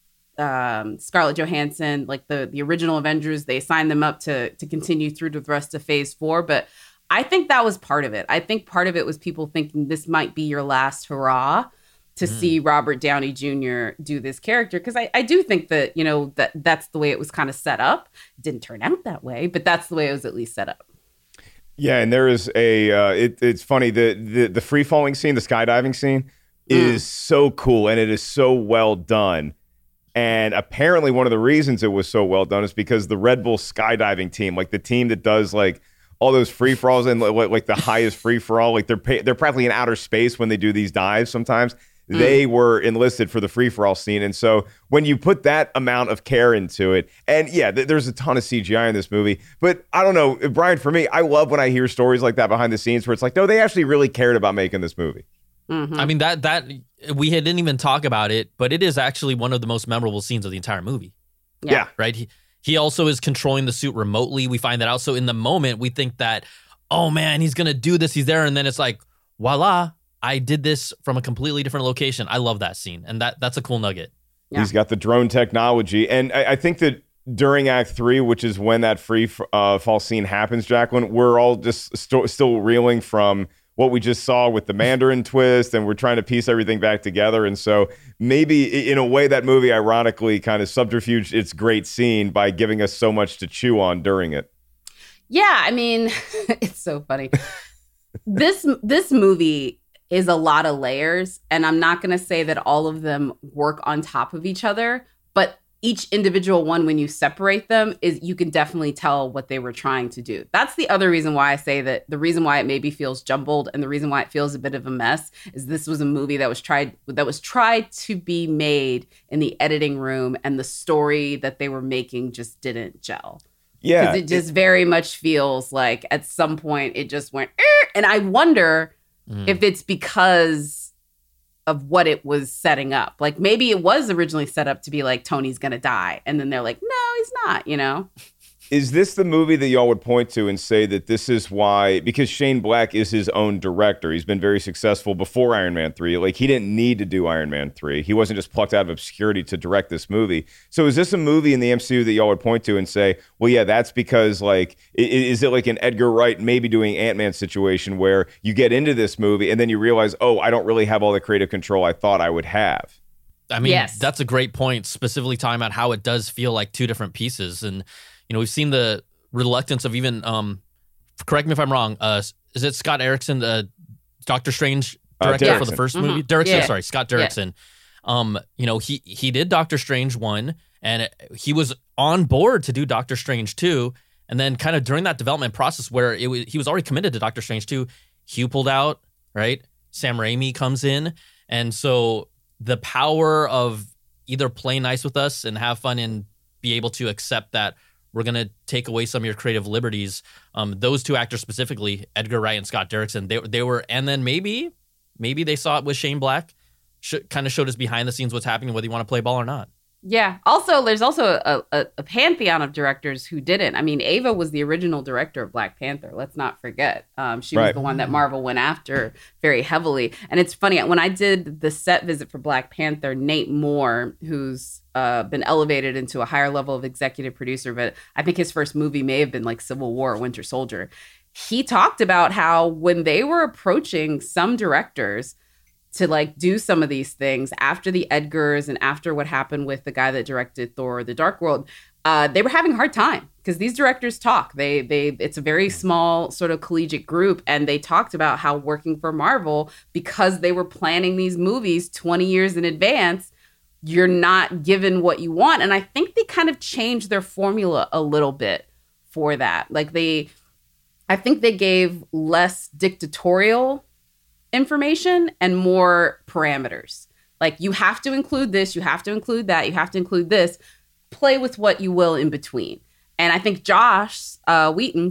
Scarlett Johansson, like the original Avengers. They signed them up to continue through to the rest of Phase 4. But I think that was part of it. I think part of it was people thinking this might be your last hurrah to see Robert Downey Jr. do this character. Because I do think that, you know, that's the way it was kind of set up. It didn't turn out that way, but that's the way it was at least set up. Yeah, and there is it's funny, the free-falling scene, the skydiving scene is so cool, and it is so well done. And apparently one of the reasons it was so well done is because the Red Bull skydiving team, like the team that does like all those free-for-alls and like the highest free-for-all, like they're practically in outer space when they do these dives sometimes. They were enlisted for the free-for-all scene. And so when you put that amount of care into it, and yeah, there's a ton of CGI in this movie, but I don't know, Brian, for me, I love when I hear stories like that behind the scenes where it's like, no, they actually really cared about making this movie. I mean, that we didn't even talk about it, but it is actually one of the most memorable scenes of the entire movie. Yeah. Right? He also is controlling the suit remotely. We find that out. So in the moment, we think that, oh man, he's going to do this. He's there. And then it's like, voila, I did this from a completely different location. I love that scene. And that's a cool nugget. Yeah. He's got the drone technology. And I think that during Act 3, which is when that free fall scene happens, Jacqueline, we're all just still reeling from what we just saw with the Mandarin twist, and we're trying to piece everything back together. And so maybe in a way that movie ironically kind of subterfuged its great scene by giving us so much to chew on during it. Yeah, I mean, it's so funny. This movie is a lot of layers, and I'm not going to say that all of them work on top of each other, but each individual one, when you separate them, is you can definitely tell what they were trying to do. That's the other reason why I say that the reason why it maybe feels jumbled and the reason why it feels a bit of a mess is this was a movie that was tried to be made in the editing room, and the story that they were making just didn't gel. Yeah. Because it just very much feels like at some point it just went, and I wonder if it's because of what it was setting up. Like maybe it was originally set up to be like Tony's gonna die, and then they're like, no, he's not, you know? Is this the movie that y'all would point to and say that this is why, because Shane Black is his own director. He's been very successful before Iron Man 3. Like he didn't need to do Iron Man 3. He wasn't just plucked out of obscurity to direct this movie. So is this a movie in the MCU that y'all would point to and say, well, yeah, that's because like, is it like an Edgar Wright maybe doing Ant-Man situation where you get into this movie and then you realize, oh, I don't really have all the creative control I thought I would have? I mean, That's a great point, specifically talking about how it does feel like two different pieces. And you know, we've seen the reluctance of even, correct me if I'm wrong, is it Scott Derrickson, Doctor Strange director for the first movie? Scott Derrickson. Yeah. You know, he did Doctor Strange 1, and he was on board to do Doctor Strange 2, and then kind of during that development process where he was already committed to Doctor Strange 2, Hugh pulled out, right? Sam Raimi comes in, and so the power of either play nice with us and have fun and be able to accept that we're going to take away some of your creative liberties. Those two actors specifically, Edgar Wright and Scott Derrickson, they were, and then maybe they saw it with Shane Black, kind of showed us behind the scenes what's happening, whether you want to play ball or not. Yeah. Also, there's also a pantheon of directors who didn't. I mean, Ava was the original director of Black Panther. Let's not forget. She was the one that Marvel went after very heavily. And it's funny, when I did the set visit for Black Panther, Nate Moore, who's been elevated into a higher level of executive producer, but I think his first movie may have been like Civil War or Winter Soldier. He talked about how when they were approaching some directors to like do some of these things after the Edgars and after what happened with the guy that directed Thor: The Dark World, they were having a hard time because these directors talk. It's a very small sort of collegiate group, and they talked about how working for Marvel, because they were planning these movies 20 years in advance, you're not given what you want. And I think they kind of changed their formula a little bit for that. Like I think they gave less dictatorial information and more parameters. Like, you have to include this, you have to include that, you have to include this. Play with what you will in between. And I think Joss Whedon,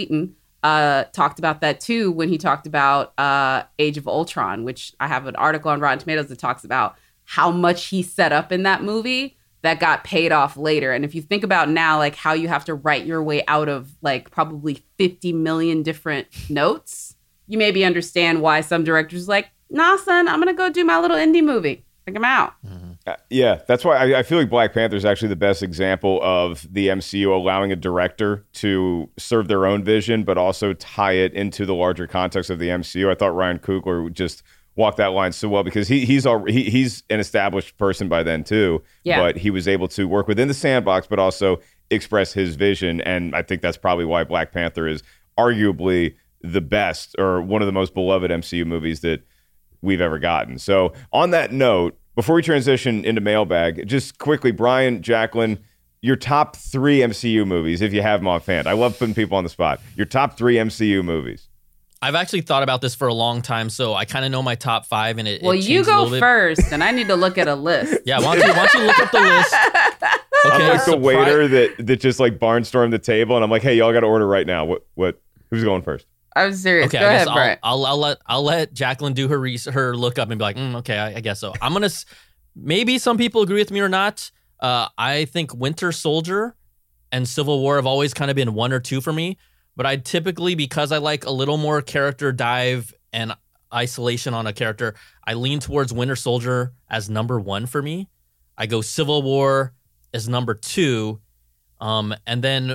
talked about that too when he talked about Age of Ultron, which I have an article on Rotten Tomatoes that talks about how much he set up in that movie that got paid off later. And if you think about now, like, how you have to write your way out of like probably 50 million different notes, you maybe understand why some directors are like, nah, son, I'm going to go do my little indie movie. Like, I'm out. Yeah, that's why I feel like Black Panther is actually the best example of the MCU allowing a director to serve their own vision, but also tie it into the larger context of the MCU. I thought Ryan Coogler would just walk that line so well because he's an established person by then too. Yeah. But he was able to work within the sandbox, but also express his vision. And I think that's probably why Black Panther is arguably the best or one of the most beloved MCU movies that we've ever gotten. So on that note, before we transition into mailbag, just quickly, Brian, Jacqueline, your top 3 MCU movies, if you have them offhand. I love putting people on the spot. Your top 3 MCU movies. I've actually thought about this for a long time, so I kind of know my top 5, and it you go first, and I need to look at a list. Yeah, why don't you look up the list? Okay, I'm like the waiter that just like barnstormed the table, and I'm like, hey, y'all got to order right now. Who's going first? I'm serious. Okay, go ahead, Brett. I'll let Jacqueline do her look up and be like, okay, I guess so. I'm gonna maybe some people agree with me or not. I think Winter Soldier and Civil War have always kind of been 1 or 2 for me. But I typically, because I like a little more character dive and isolation on a character, I lean towards Winter Soldier as number 1 for me. I go Civil War as number 2. And then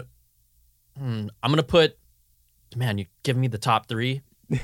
I'm going to put, man, you give me the top 3.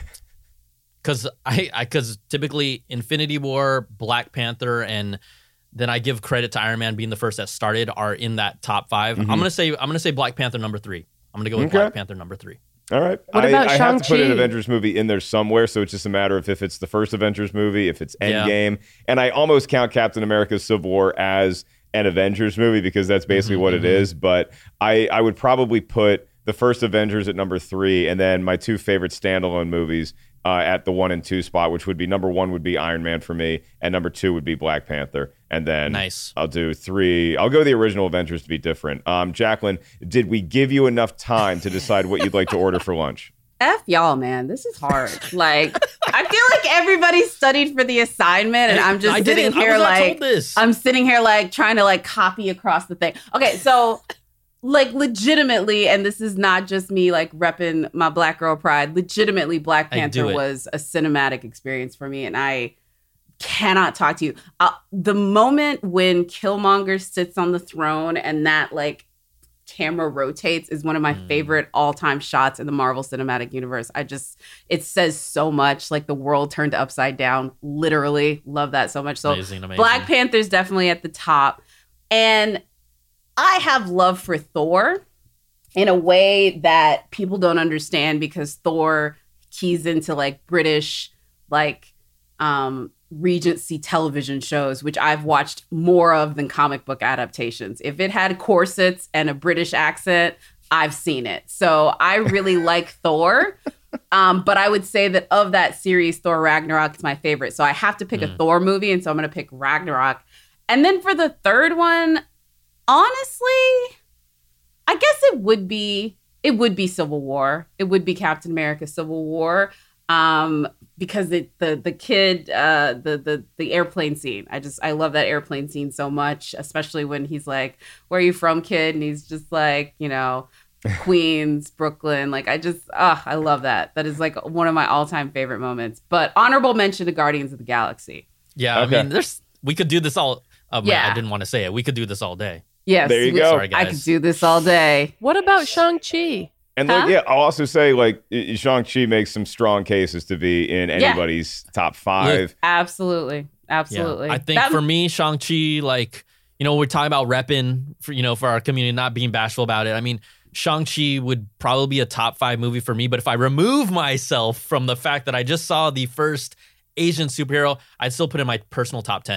Because typically Infinity War, Black Panther, and then I give credit to Iron Man being the first that started are in that top 5. Mm-hmm. I'm gonna say Black Panther number 3. I'm gonna go with Black Panther number 3. All right. What about I Shang-Chi? have to put an Avengers movie in there somewhere, so it's just a matter of if it's the first Avengers movie, if it's Endgame, and I almost count Captain America: Civil War as an Avengers movie because that's basically what it is. But I would probably put the first Avengers at number 3, and then my 2 favorite standalone movies at the 1 and 2 spot, which would be number 1 would be Iron Man for me, and number 2 would be Black Panther. And then I'll do 3. I'll go the original Avengers to be different. Jacqueline, did we give you enough time to decide what you'd like to order for lunch? F y'all, man. This is hard. Like, I feel like everybody studied for the assignment, and I'm just sitting here like, I'm sitting here like trying to like copy across the thing. Okay, so like legitimately, and this is not just me like repping my Black girl pride, legitimately Black Panther was a cinematic experience for me, and I cannot talk to you. The moment when Killmonger sits on the throne and that like camera rotates is one of my favorite all-time shots in the Marvel Cinematic Universe. It says so much, like the world turned upside down, literally. Love that so much. So amazing. Black Panther's definitely at the top. And I have love for Thor in a way that people don't understand because Thor keys into like British, like Regency television shows, which I've watched more of than comic book adaptations. If it had corsets and a British accent, I've seen it. So I really like Thor. But I would say that of that series, Thor Ragnarok is my favorite. So I have to pick a Thor movie, and so I'm going to pick Ragnarok. And then for the third one, honestly, I guess it would be Civil War. It would be Captain America: Civil War. Because the kid, the airplane scene. I love that airplane scene so much, especially when he's like, "Where are you from, kid?" And he's just like, Queens, Brooklyn. Like I love that. That is like one of my all-time favorite moments. But honorable mention to Guardians of the Galaxy. Yeah, okay. I mean, we could do this all. I didn't want to say it. We could do this all day. Yes, there you go. Sorry, guys. I could do this all day. What about Shang-Chi? And I'll also say Shang-Chi makes some strong cases to be in anybody's top 5. Look, absolutely. Yeah. I think for me, Shang-Chi, we're talking about repping for our community, not being bashful about it. I mean, Shang-Chi would probably be a top 5 movie for me, but if I remove myself from the fact that I just saw the first Asian superhero, I'd still put in my personal top 10.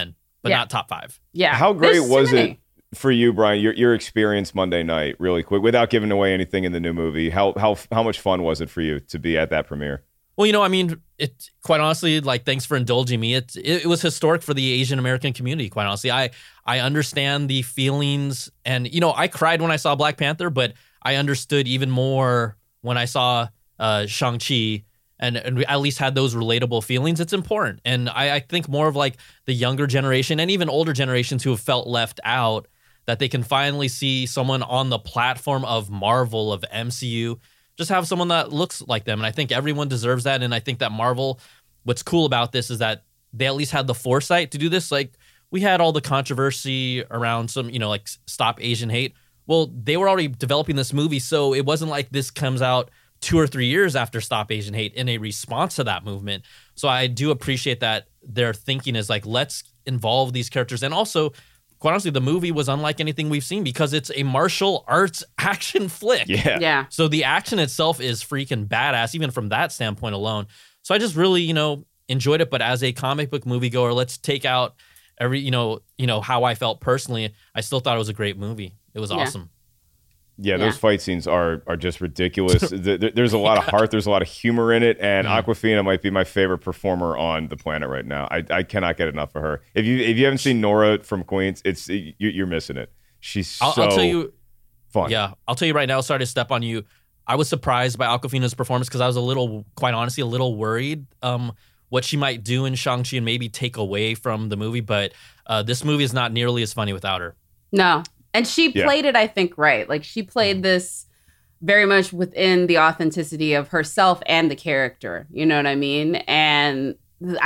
but not top 5. Yeah. How great was it for you, Brian? Your experience Monday night, really quick, without giving away anything in the new movie. How much fun was it for you to be at that premiere? Well, I mean, it quite honestly, like, thanks for indulging me. It was historic for the Asian American community. Quite honestly, I understand the feelings, and I cried when I saw Black Panther, but I understood even more when I saw Shang-Chi. And we at least had those relatable feelings. It's important. And I think more of like the younger generation and even older generations who have felt left out, that they can finally see someone on the platform of Marvel, of MCU, just have someone that looks like them. And I think everyone deserves that. And I think that Marvel, what's cool about this is that they at least had the foresight to do this. Like, we had all the controversy around some, like Stop Asian Hate. Well, they were already developing this movie, so it wasn't like this comes out 2 or 3 years after Stop Asian Hate in a response to that movement. So I do appreciate that their thinking is like, let's involve these characters. And also, quite honestly, the movie was unlike anything we've seen because it's a martial arts action flick. Yeah. So the action itself is freaking badass, even from that standpoint alone. So I just really, enjoyed it. But as a comic book moviegoer, let's take out every, how I felt personally. I still thought it was a great movie. It was awesome. Yeah, those fight scenes are just ridiculous. There's a lot of heart. There's a lot of humor in it. And Awkwafina might be my favorite performer on the planet right now. I cannot get enough of her. If you haven't seen Nora from Queens, you're missing it. She's I'll tell you, fun. Yeah, I'll tell you right now, sorry to step on you. I was surprised by Awkwafina's performance because I was quite honestly, a little worried what she might do in Shang-Chi and maybe take away from the movie. But this movie is not nearly as funny without her. No. And she played it, I think, right. Like, she played this very much within the authenticity of herself and the character. You know what I mean? And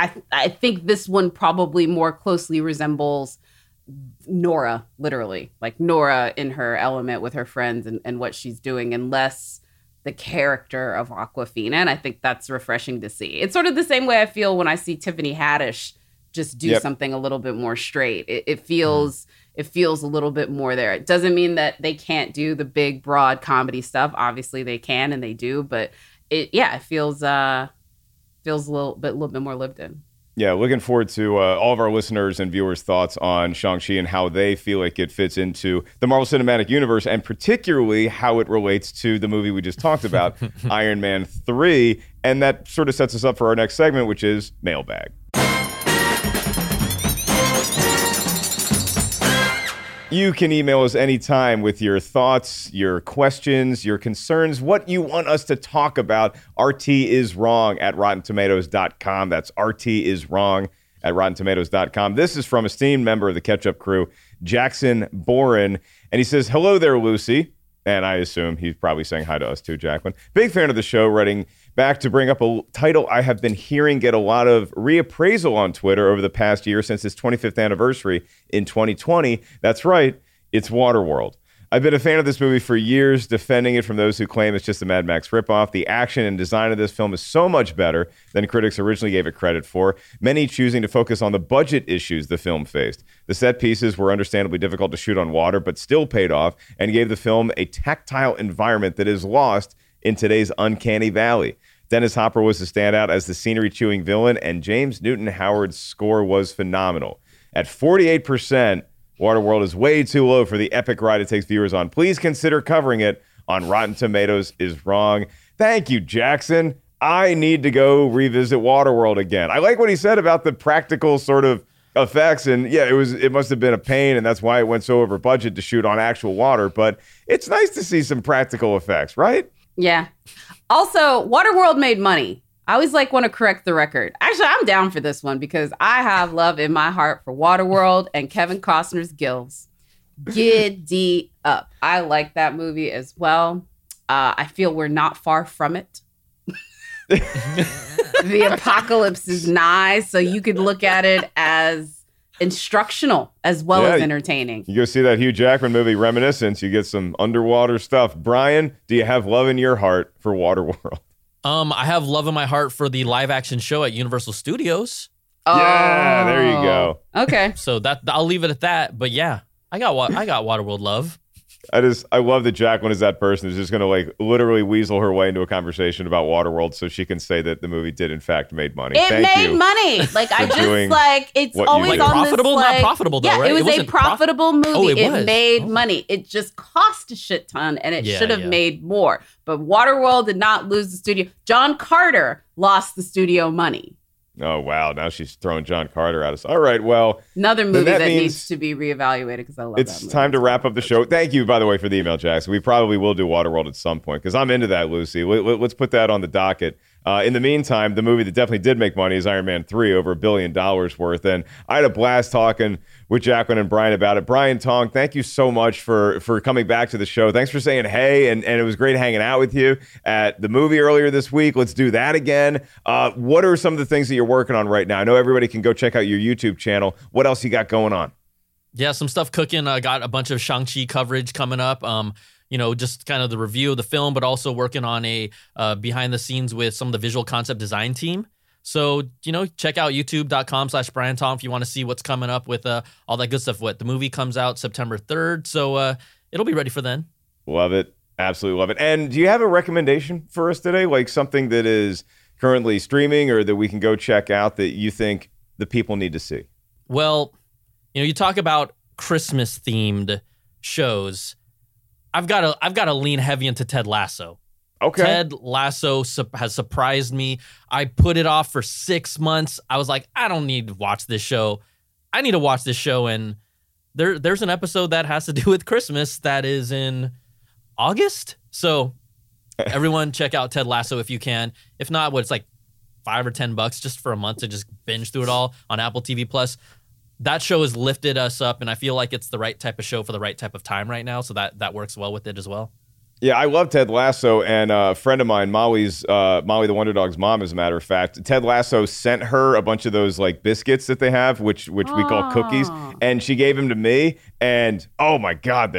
I think this one probably more closely resembles Nora, literally. Like, Nora in her element with her friends and what she's doing, and less the character of Awkwafina. And I think that's refreshing to see. It's sort of the same way I feel when I see Tiffany Haddish just do something a little bit more straight. It feels... It feels a little bit more there. It doesn't mean that they can't do the big, broad comedy stuff. Obviously, they can and they do, but it feels a little bit more lived in. Yeah, looking forward to all of our listeners and viewers' thoughts on Shang-Chi and how they feel like it fits into the Marvel Cinematic Universe, and particularly how it relates to the movie we just talked about, Iron Man 3. And that sort of sets us up for our next segment, which is Mailbag. You can email us anytime with your thoughts, your questions, your concerns, what you want us to talk about. RTisWrong@RottenTomatoes.com. That's RTisWrong@RottenTomatoes.com. This is from esteemed member of the Ketchup Crew, Jackson Boren. And he says, hello there, Lucy. And I assume he's probably saying hi to us too, Jacqueline. Big fan of the show, writing back to bring up a title I have been hearing get a lot of reappraisal on Twitter over the past year since its 25th anniversary in 2020. That's right, it's Waterworld. I've been a fan of this movie for years, defending it from those who claim it's just a Mad Max ripoff. The action and design of this film is so much better than critics originally gave it credit for, many choosing to focus on the budget issues the film faced. The set pieces were understandably difficult to shoot on water, but still paid off and gave the film a tactile environment that is lost in today's uncanny valley. Dennis Hopper was the standout as the scenery-chewing villain, and James Newton Howard's score was phenomenal. At 48%, Waterworld is way too low for the epic ride it takes viewers on. Please consider covering it on Rotten Tomatoes is Wrong. Thank you, Jackson. I need to go revisit Waterworld again. I like what he said about the practical sort of effects, and yeah, it must have been a pain, and that's why it went so over budget to shoot on actual water, but it's nice to see some practical effects, right? Yeah. Also, Waterworld made money. I always want to correct the record. Actually, I'm down for this one because I have love in my heart for Waterworld and Kevin Costner's gills. Giddy up. I like that movie as well. I feel we're not far from it. The apocalypse is nigh, so you could look at it as instructional as well as entertaining. You go see that Hugh Jackman movie, Reminiscence, you get some underwater stuff. Brian, do you have love in your heart for Waterworld? I have love in my heart for the live action show at Universal Studios. Yeah, there you go. Okay. So that I'll leave it at that. But yeah, I got Waterworld love. I love that Jacqueline is that person who's just going to like literally weasel her way into a conversation about Waterworld so she can say that the movie did in fact made money. It made money. Like I just like it's always on profitable, this like, not profitable though, yeah, right? it was a profitable movie. Oh, it made money. It just cost a shit ton and it should have made more. But Waterworld did not lose the studio. John Carter lost the studio money. Oh, wow. Now she's throwing John Carter at us. All right, well. Another movie that needs to be reevaluated because I love that movie. It's time to wrap up the show. Thank you, by the way, for the email, Jackson. We probably will do Waterworld at some point because I'm into that, Lucy. Let's put that on the docket. In the meantime, the movie that definitely did make money is Iron Man 3, over $1 billion worth. And I had a blast talking with Jacqueline and Brian about it. Brian Tong, thank you so much for coming back to the show. Thanks for saying hey, and it was great hanging out with you at the movie earlier this week. Let's do that again. What are some of the things that you're working on right now? I know everybody can go check out your YouTube channel. What else you got going on? Yeah, some stuff cooking. I got a bunch of Shang-Chi coverage coming up. Just kind of the review of the film, but also working on a behind the scenes with some of the visual concept design team. So, check out youtube.com/Brian Tong if you want to see what's coming up with all that good stuff. The movie comes out September 3rd, so it'll be ready for then. Love it. Absolutely love it. And do you have a recommendation for us today? Like something that is currently streaming or that we can go check out that you think the people need to see? Well, you talk about Christmas themed shows. I've got to lean heavy into Ted Lasso. Okay. Ted Lasso has surprised me. I put it off for 6 months. I was like, I don't need to watch this show. I need to watch this show. And there's an episode that has to do with Christmas that is in August. So everyone check out Ted Lasso if you can. If not, it's like $5 or $10 just for a month to just binge through it all on Apple TV Plus. That show has lifted us up, and I feel like it's the right type of show for the right type of time right now, so that works well with it as well. Yeah, I love Ted Lasso, and a friend of mine, Molly the Wonder Dog's mom, as a matter of fact, Ted Lasso sent her a bunch of those like biscuits that they have, which we call cookies, and she gave them to me, and oh my God,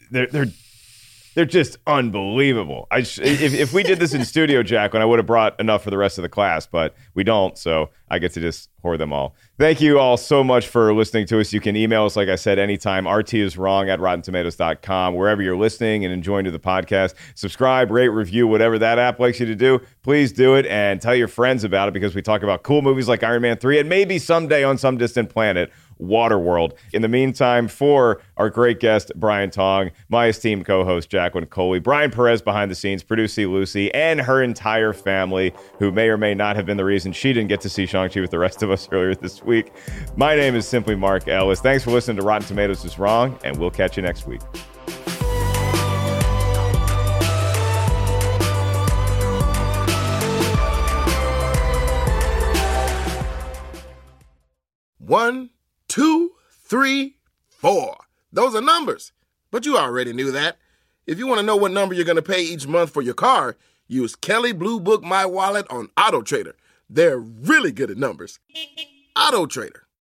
they're just unbelievable. If we did this in studio, Jacqueline, I would have brought enough for the rest of the class, but we don't, so I get to just hoard them all. Thank you all so much for listening to us. You can email us, like I said, anytime, rtiswrong@rottentomatoes.com. Wherever you're listening and enjoying the podcast, subscribe, rate, review, whatever that app likes you to do. Please do it and tell your friends about it because we talk about cool movies like Iron Man 3 and maybe someday on some distant planet, Waterworld. In the meantime, for our great guest, Brian Tong, my esteemed co-host, Jacqueline Coley, Brian Perez behind the scenes, producer Lucy, and her entire family, who may or may not have been the reason she didn't get to see Shang-Chi with the rest of us earlier this week. My name is simply Mark Ellis. Thanks for listening to Rotten Tomatoes is Wrong, and we'll catch you next week. One, 2, 3, 4. Those are numbers. But you already knew that. If you want to know what number you're going to pay each month for your car, use Kelley Blue Book My Wallet on AutoTrader. They're really good at numbers. AutoTrader.